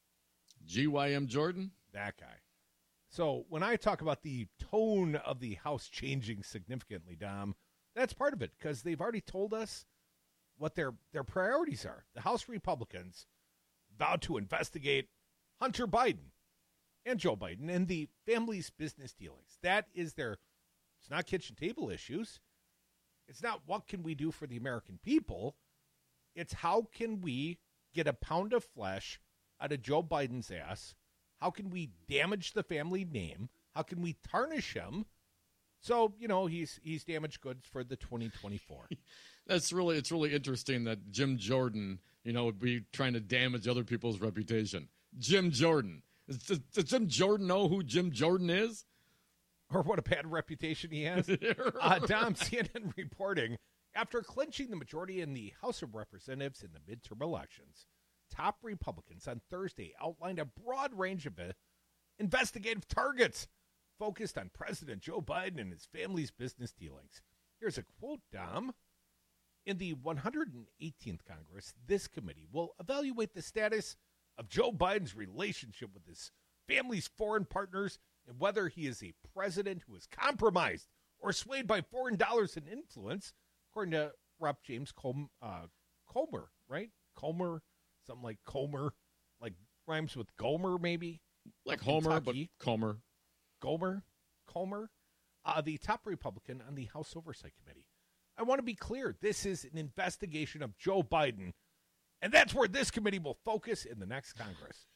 G Y M Jordan? That guy. So when I talk about the tone of the House changing significantly, Dom, that's part of it because they've already told us what their, their priorities are. The House Republicans vowed to investigate Hunter Biden and Joe Biden and the family's business dealings. That is their, it's not kitchen table issues. It's not what can we do for the American people. It's how can we get a pound of flesh out of Joe Biden's ass. How can we damage the family name? How can we tarnish him? So, you know, he's he's damaged goods for the twenty twenty-four. That's really, it's really interesting that Jim Jordan, you know, would be trying to damage other people's reputation. Jim Jordan. Does, does Jim Jordan know who Jim Jordan is? Or what a bad reputation he has. uh, Dom, C N N reporting, after clinching the majority in the House of Representatives in the midterm elections, top Republicans on Thursday outlined a broad range of uh, investigative targets focused on President Joe Biden and his family's business dealings. Here's a quote, Dom. In the one hundred eighteenth Congress, this committee will evaluate the status of Joe Biden's relationship with his family's foreign partners and whether he is a president who is compromised or swayed by foreign dollars and influence, according to Rep James Com- uh, Comer, right? Comer, something like Comer, like rhymes with Gomer, maybe? Like Homer, but Comer. Gomer? Comer? Uh, the top Republican on the House Oversight Committee. I want to be clear. This is an investigation of Joe Biden, and that's where this committee will focus in the next Congress.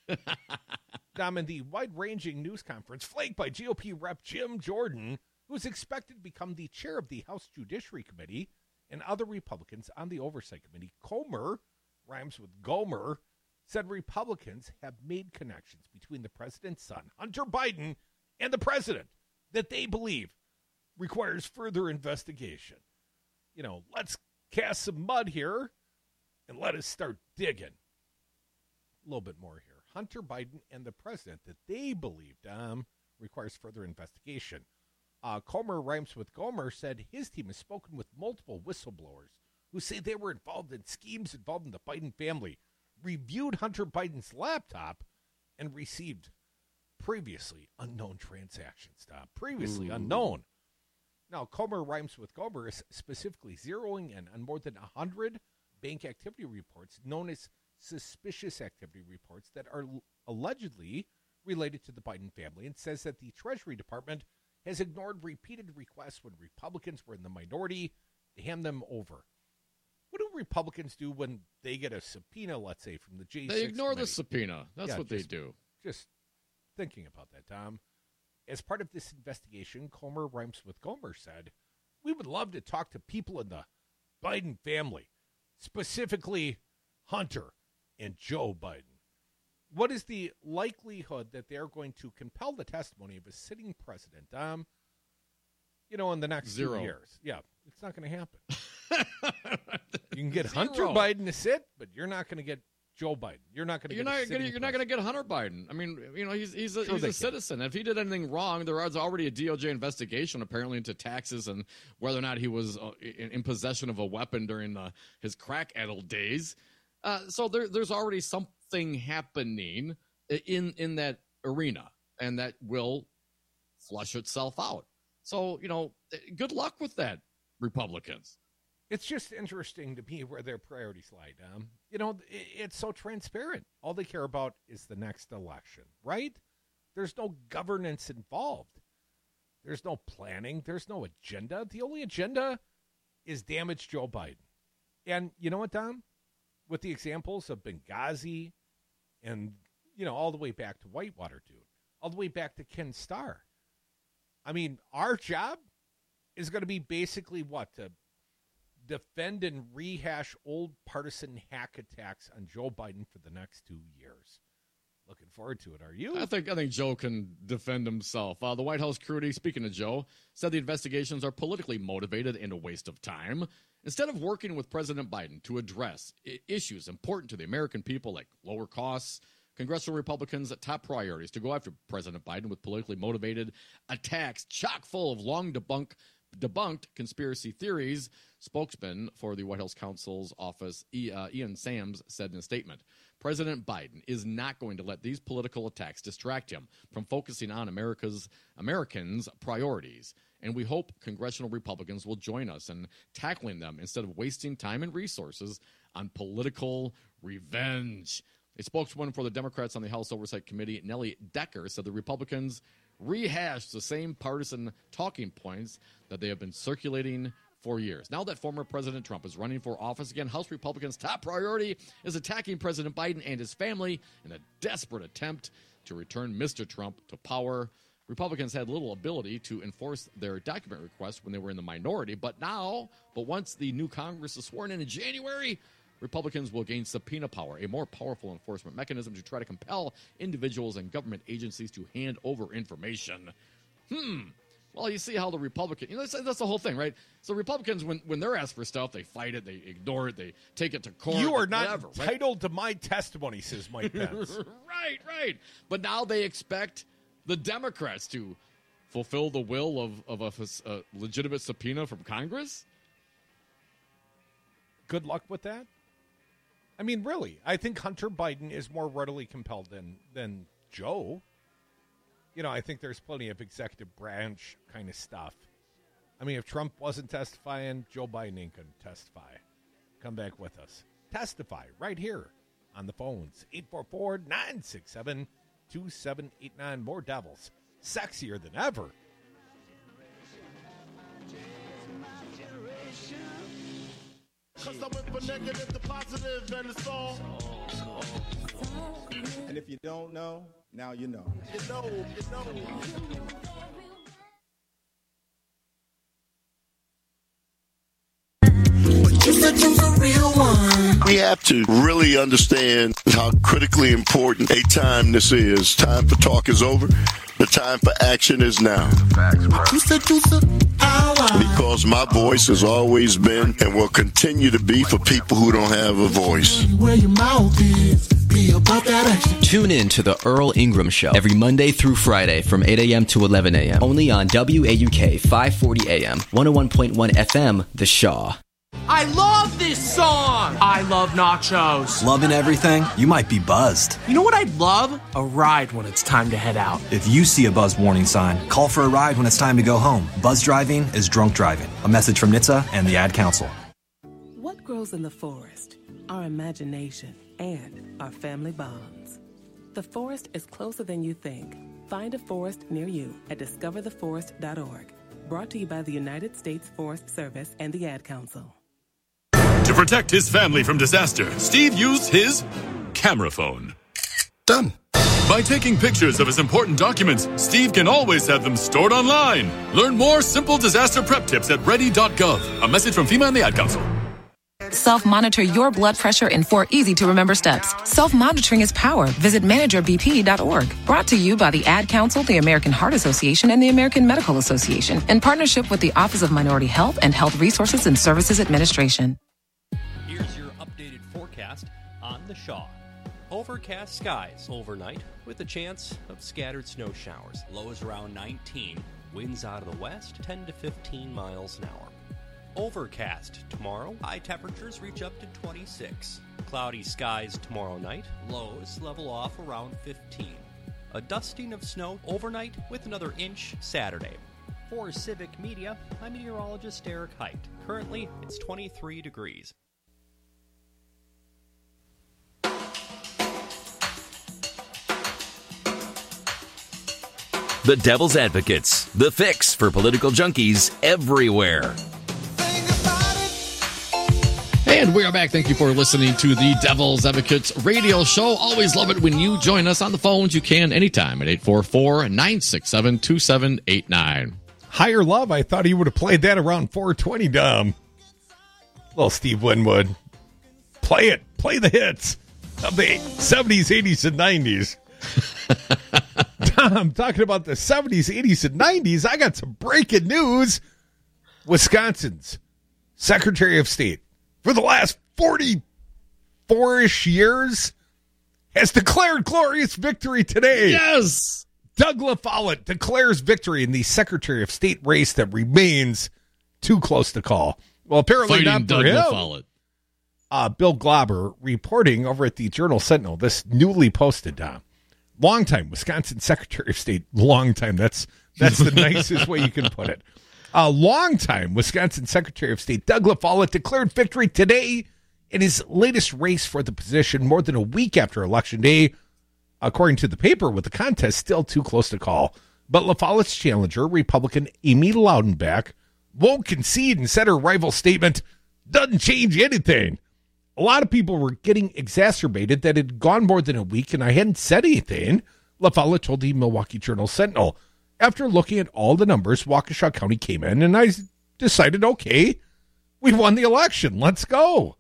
Dom, in the wide-ranging news conference flanked by G O P Rep Jim Jordan, who is expected to become the chair of the House Judiciary Committee, and other Republicans on the Oversight Committee, Comer, rhymes with Gomer, said Republicans have made connections between the president's son, Hunter Biden, and the president that they believe requires further investigation. You know, let's cast some mud here and let us start digging. A little bit more here. Hunter Biden and the president that they believed um, requires further investigation. Uh, Comer rhymes with Gomer said his team has spoken with multiple whistleblowers who say they were involved in schemes involving the Biden family, reviewed Hunter Biden's laptop, and received previously unknown transactions. Uh, previously Ooh. unknown. Now, Comer rhymes with Gomer is specifically zeroing in on more than one hundred bank activity reports known as suspicious activity reports that are l- allegedly related to the Biden family, and says that the Treasury Department has ignored repeated requests when Republicans were in the minority to hand them over. What do Republicans do when they get a subpoena, let's say, from the J six They ignore committee? the subpoena. That's yeah, what just, they do. Just thinking about that, Tom. As part of this investigation, Comer rhymes with Gomer said, we would love to talk to people in the Biden family, specifically Hunter and Joe Biden. what is the likelihood that they're going to compel the testimony of a sitting president, um, you know, in the next Zero. few years? Yeah, it's not going to happen. You can get Zero. Hunter Biden to sit, but you're not going to get Joe Biden. You're not going to You're get not a gonna, sitting you're not going to get Hunter Biden. I mean, you know, he's he's a, Sure he's they a can. citizen. If he did anything wrong, there was already a D O J investigation apparently into taxes and whether or not he was uh, in, in possession of a weapon during uh, his crack-addled days. Uh, so there, there's already something happening in in that arena, and that will flush itself out. So, you know, good luck with that, Republicans. It's just interesting to me where their priorities lie, Dom. You know, it's so transparent. All they care about is the next election, right? There's no governance involved. There's no planning. There's no agenda. The only agenda is damage Joe Biden. And you know what, Dom? With the examples of Benghazi and, you know, all the way back to Whitewater, dude, all the way back to Ken Starr. I mean, our job is going to be basically what? To defend and rehash old partisan hack attacks on Joe Biden for the next two years. Looking forward to it. Are you? I think I think Joe can defend himself. Uh, the White House Security, speaking of Joe, said the investigations are politically motivated and a waste of time. Instead of working with President Biden to address I- issues important to the American people like lower costs, congressional Republicans' top priorities to go after President Biden with politically motivated attacks chock full of long debunk debunked conspiracy theories. Spokesman for the White House counsel's office, e, uh, Ian Sams, said in a statement, President Biden is not going to let these political attacks distract him from focusing on America's Americans' priorities. And we hope congressional Republicans will join us in tackling them instead of wasting time and resources on political revenge. A spokeswoman for the Democrats on the House Oversight Committee, Nellie Decker, said the Republicans rehashed the same partisan talking points that they have been circulating for years. Now that former President Trump is running for office again, House Republicans' top priority is attacking President Biden and his family in a desperate attempt to return Mister Trump to power. Republicans had little ability to enforce their document requests when they were in the minority, but now, but once the new Congress is sworn in in January, Republicans will gain subpoena power, a more powerful enforcement mechanism to try to compel individuals and government agencies to hand over information. Hmm. Well, you see how the Republican, you know, that's, that's the whole thing, right? So Republicans, when, when they're asked for stuff, they fight it, they ignore it, they take it to court. You are not whatever, entitled right? to my testimony, says Mike Pence. Right, right. But now they expect the Democrats to fulfill the will of, of a, a legitimate subpoena from Congress? Good luck with that. I mean, really, I think Hunter Biden is more readily compelled than than Joe. You know, I think there's plenty of executive branch kind of stuff. I mean, if Trump wasn't testifying, Joe Biden ain't going to testify. Come back with us. Testify right here on the phones. eight four four, nine six seven, two seven eight nine. More devils. Sexier than ever. Cause I went from negative to positive and it's all. And if you don't know, now you know. You know, you know. We have to really understand how critically important a time this is. Time for talk is over. The time for action is now. Because my voice has always been and will continue to be for people who don't have a voice. Tune in to the Earl Ingram Show every Monday through Friday from eight a.m. to eleven a.m. Only on W A U K five forty A M, one oh one point one F M, The Shaw. I love this song! I love nachos. Loving everything? You might be buzzed. You know what I'd love? A ride when it's time to head out. If you see a buzz warning sign, call for a ride when it's time to go home. Buzz driving is drunk driving. A message from N H T S A and the Ad Council. What grows in the forest? Our imagination and our family bonds. The forest is closer than you think. Find a forest near you at discover the forest dot org. Brought to you by the United States Forest Service and the Ad Council. To protect his family from disaster, Steve used his camera phone. Done. By taking pictures of his important documents, Steve can always have them stored online. Learn more simple disaster prep tips at ready dot gov. A message from FEMA and the Ad Council. Self-monitor your blood pressure in four easy-to-remember steps. Self-monitoring is power. Visit manager b p dot org. Brought to you by the Ad Council, the American Heart Association, and the American Medical Association, in partnership with the Office of Minority Health and Health Resources and Services Administration. Here's your updated forecast on the Shaw. Overcast skies overnight with a chance of scattered snow showers. Lows around nineteen. Winds out of the west, ten to fifteen miles an hour. Overcast tomorrow. High temperatures reach up to twenty-six. Cloudy skies tomorrow night. Lows level off around fifteen. A dusting of snow overnight with another inch Saturday. For Civic Media, I'm meteorologist Eric Height. Currently, it's twenty-three degrees. The Devil's Advocates, the fix for political junkies everywhere. And we are back. Thank you for listening to the Devil's Advocates radio show. Always love it when you join us on the phones. You can anytime at eight four four, nine six seven, two seven eight nine. Higher Love, I thought he would have played that around four twenty, Dom. Little Steve Winwood. Play it. Play the hits of the seventies, eighties, and nineties. Dom, talking about the seventies, eighties, and nineties, I got some breaking news. Wisconsin's Secretary of State, for the last forty-four-ish years, has declared glorious victory today. Yes! Doug LaFollette declares victory in the Secretary of State race that remains too close to call. Well, apparently Fighting not for Doug him. LaFollette. Uh, Bill Glauber reporting over at the Journal Sentinel, this newly posted, Dom. Longtime Wisconsin Secretary of State. Longtime. That's that's the nicest way you can put it. A uh, longtime Wisconsin Secretary of State Doug LaFollette declared victory today in his latest race for the position more than a week after Election Day, according to the paper, with the contest still too close to call. But LaFollette's challenger, Republican Amy Loudenbeck, won't concede and said her rival's statement doesn't change anything. A lot of people were getting exacerbated that it had gone more than a week and I hadn't said anything, LaFollette told the Milwaukee Journal Sentinel. After looking at all the numbers, Waukesha County came in, and I decided, okay, we won the election. Let's go.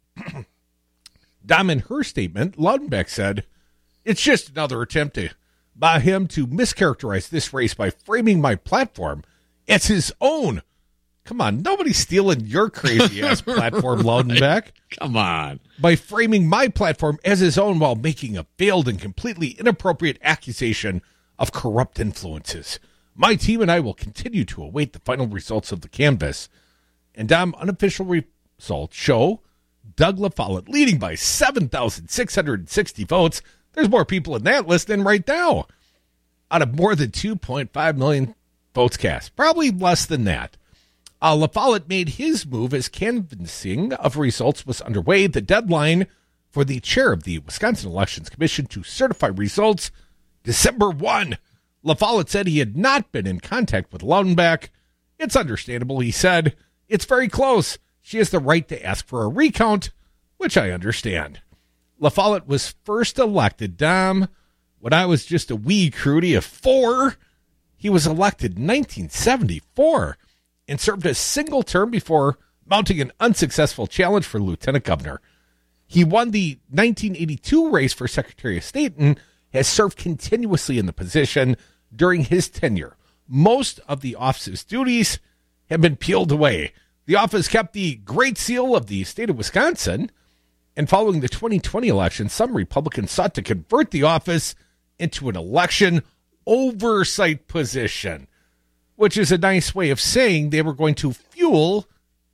Dom, in her statement, Loudenbeck said, it's just another attempt to, by him to mischaracterize this race by framing my platform as his own. Come on, nobody's stealing your crazy-ass platform, Loudenbeck. Right. Come on. By framing my platform as his own while making a veiled and completely inappropriate accusation of corrupt influences. My team and I will continue to await the final results of the canvass. And Dom, unofficial results show Doug LaFollette leading by seven thousand six hundred sixty votes. There's more people in that list than right now. Out of more than two point five million votes cast. Probably less than that. Uh, LaFollette made his move as canvassing of results was underway. The deadline for the chair of the Wisconsin Elections Commission to certify results, December first. LaFollette said he had not been in contact with Loudenbeck. It's understandable, he said. It's very close. She has the right to ask for a recount, which I understand. LaFollette was first elected, Dom, when I was just a wee Crudy of four. He was elected in nineteen seventy-four and served a single term before mounting an unsuccessful challenge for lieutenant governor. He won the nineteen eighty-two race for Secretary of State and has served continuously in the position during his tenure. Most of the office's duties have been peeled away. The office kept the Great Seal of the state of Wisconsin, and following the twenty twenty election, some Republicans sought to convert the office into an election oversight position, which is a nice way of saying they were going to fuel,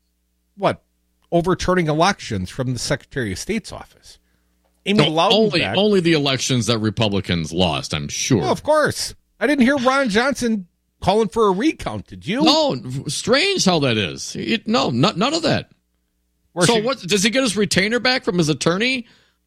what, overturning elections from the Secretary of State's office. Amy no, only, only the elections that Republicans lost, I'm sure. Well, of course. I didn't hear Ron Johnson calling for a recount, did you? No, strange how that is. It, no, not, none of that. Where so she, what, does he get his retainer back from his attorney?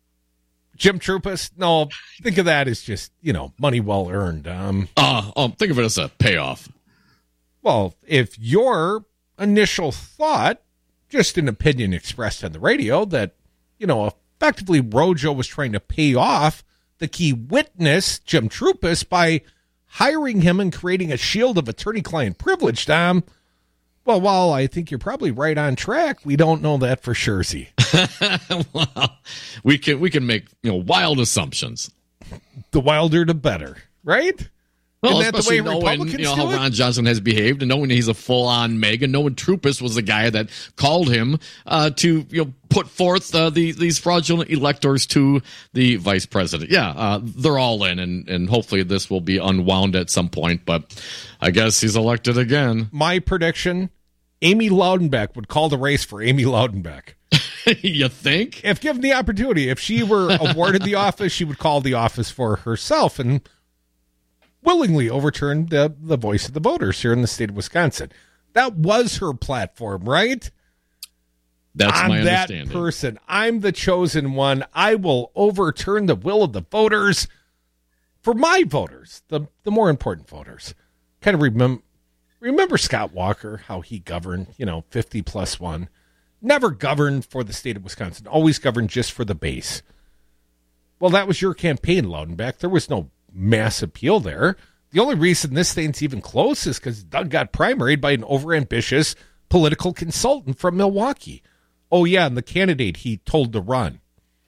Jim Troupas? No, think of that as just, you know, money well earned. Um, uh, oh, think of it as a payoff. Well, if your initial thought, just an opinion expressed on the radio, that, you know, effectively Rojo was trying to pay off the key witness, Jim Troupas, by hiring him and creating a shield of attorney-client privilege, Dom, Well, while I think you're probably right on track, we don't know that for sure, Z. Well, we can we can make you know wild assumptions. The wilder, the better, right? Well, Isn't that the way especially knowing Republicans you know do how it? Ron Johnson has behaved, and knowing he's a full-on MAGA, knowing Troopus was the guy that called him uh, to you know put forth uh, the, these fraudulent electors to the vice president. Yeah, uh, they're all in, and and hopefully this will be unwound at some point. But I guess he's elected again. My prediction: Amy Loudenbeck would call the race for Amy Loudenbeck. You think? If given the opportunity, if she were awarded the office, she would call the office for herself and willingly overturn the, the voice of the voters here in the state of Wisconsin. That was her platform, right? That's I'm my that understanding. person. I'm the chosen one. I will overturn the will of the voters for my voters, the, the more important voters. Kind of remember, remember Scott Walker, how he governed, you know, fifty plus one. Never governed for the state of Wisconsin, always governed just for the base. Well, that was your campaign, Loudenbeck. There was no mass appeal there. The only reason this thing's even close is because Doug got primaried by an overambitious political consultant from Milwaukee. Oh, yeah, and the candidate he told to run.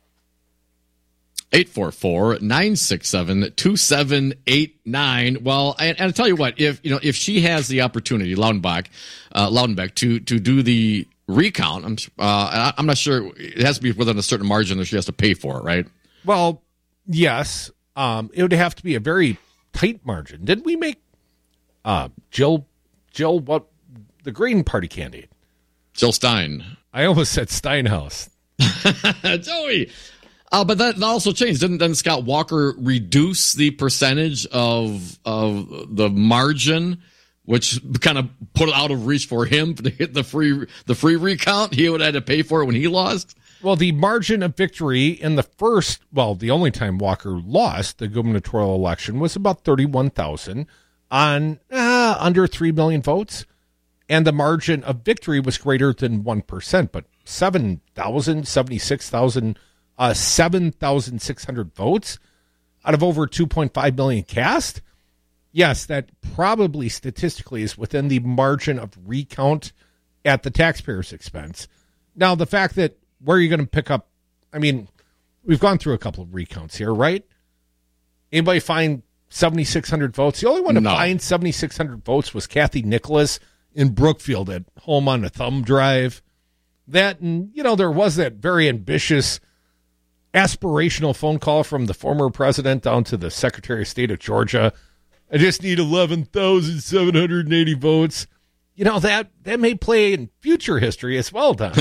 eight four four, nine six seven, two seven eight nine. Well, and, and I'll tell you what, if you know if she has the opportunity, Loudenbeck, uh, Loudenbeck, to to do the recount, I'm uh, I'm not sure it has to be within a certain margin that she has to pay for it, right? Well, yes. Um, it would have to be a very tight margin. Didn't we make uh, Jill, Jill, what, the Green Party candidate? Jill Stein. I almost said Steinhaus. Joey. Uh, but that also changed. Didn't, didn't Scott Walker reduce the percentage of of the margin, which kind of put it out of reach for him to hit the free the free recount? He would have had to pay for it when he lost. Well, the margin of victory in the first, well, the only time Walker lost the gubernatorial election was about thirty-one thousand on uh, under three million votes. And the margin of victory was greater than one percent, but seven thousand, seventy-six thousand, uh, seven thousand six hundred votes out of over two point five million cast. Yes, that probably statistically is within the margin of recount at the taxpayer's expense. Now, the fact that where are you going to pick up? I mean, we've gone through a couple of recounts here, right? Anybody find seventy-six hundred votes? The only one to No. find seventy-six hundred votes was Kathy Nicholas in Brookfield at home on a thumb drive. That, and, you know, there was that very ambitious, aspirational phone call from the former president down to the Secretary of State of Georgia. I just need eleven thousand seven hundred eighty votes. You know, that, that may play in future history as well, Don.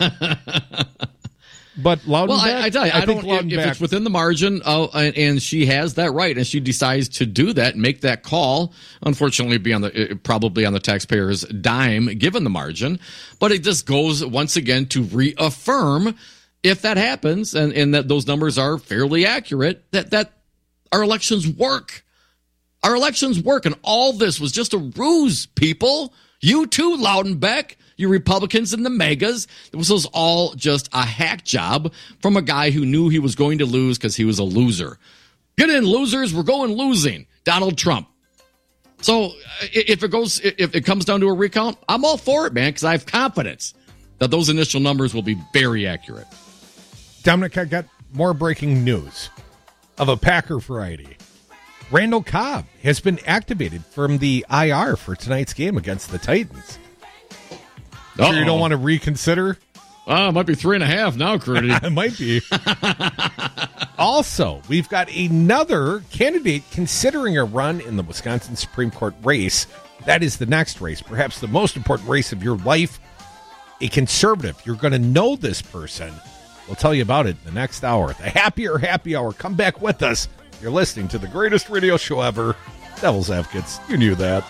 But Loudenbeck, Well, I, I tell you, I, I think don't. If, if Loudenbeck- it's within the margin, uh, and, and she has that right, and she decides to do that, make that call. Unfortunately, be on the uh, probably on the taxpayer's dime, given the margin. But it just goes once again to reaffirm, if that happens, and and that those numbers are fairly accurate, that that our elections work. Our elections work, and all this was just a ruse, people. You too, Loudenbeck. You Republicans and the megas. This was all just a hack job from a guy who knew he was going to lose because he was a loser. Get in, losers. We're going losing. Donald Trump. So if it goes, if it comes down to a recount, I'm all for it, man, because I have confidence that those initial numbers will be very accurate. Dominic, I got more breaking news of a Packer variety. Randall Cobb has been activated from the I R for tonight's game against the Titans. Sure you don't want to reconsider? Oh, it might be three and a half now, Curdy. It might be. Also, we've got another candidate considering a run in the Wisconsin Supreme Court race. That is the next race, perhaps the most important race of your life. A conservative. You're going to know this person. We'll tell you about it in the next hour. The Happier Happy Hour. Come back with us. You're listening to the greatest radio show ever, Devil's Advocates. You knew that.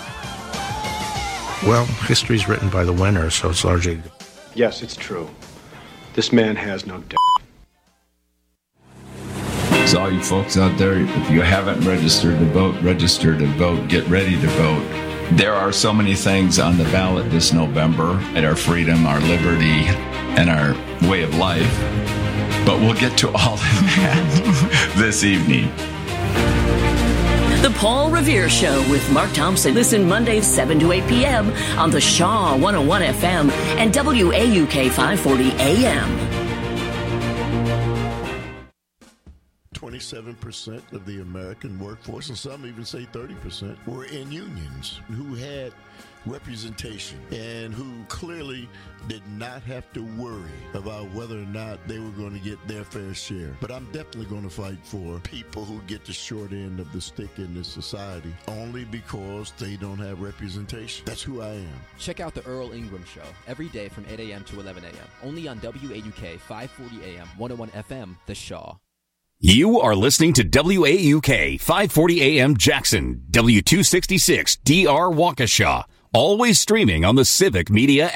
Well, history's written by the winner, so it's largely... Yes, it's true. This man has no d***. So all you folks out there, if you haven't registered to vote, register to vote. Get ready to vote. There are so many things on the ballot this November, at our freedom, our liberty, and our way of life. But we'll get to all of that this evening. The Paul Revere Show with Mark Thompson. Listen Mondays seven to eight p.m. on the Shaw one oh one F M and W A U K five forty A M. twenty-seven percent of the American workforce, and some even say thirty percent, were in unions who had representation and who clearly did not have to worry about whether or not they were going to get their fair share. But I'm definitely going to fight for people who get the short end of the stick in this society only because they don't have representation. That's who I am. Check out the Earl Ingram Show every day from eight a.m. to eleven a.m. only on W A U K five forty A M, one oh one F M, The Shaw. You are listening to W A U K five forty A M Jackson, W two sixty-six D R Waukesha. Always streaming on the Civic Media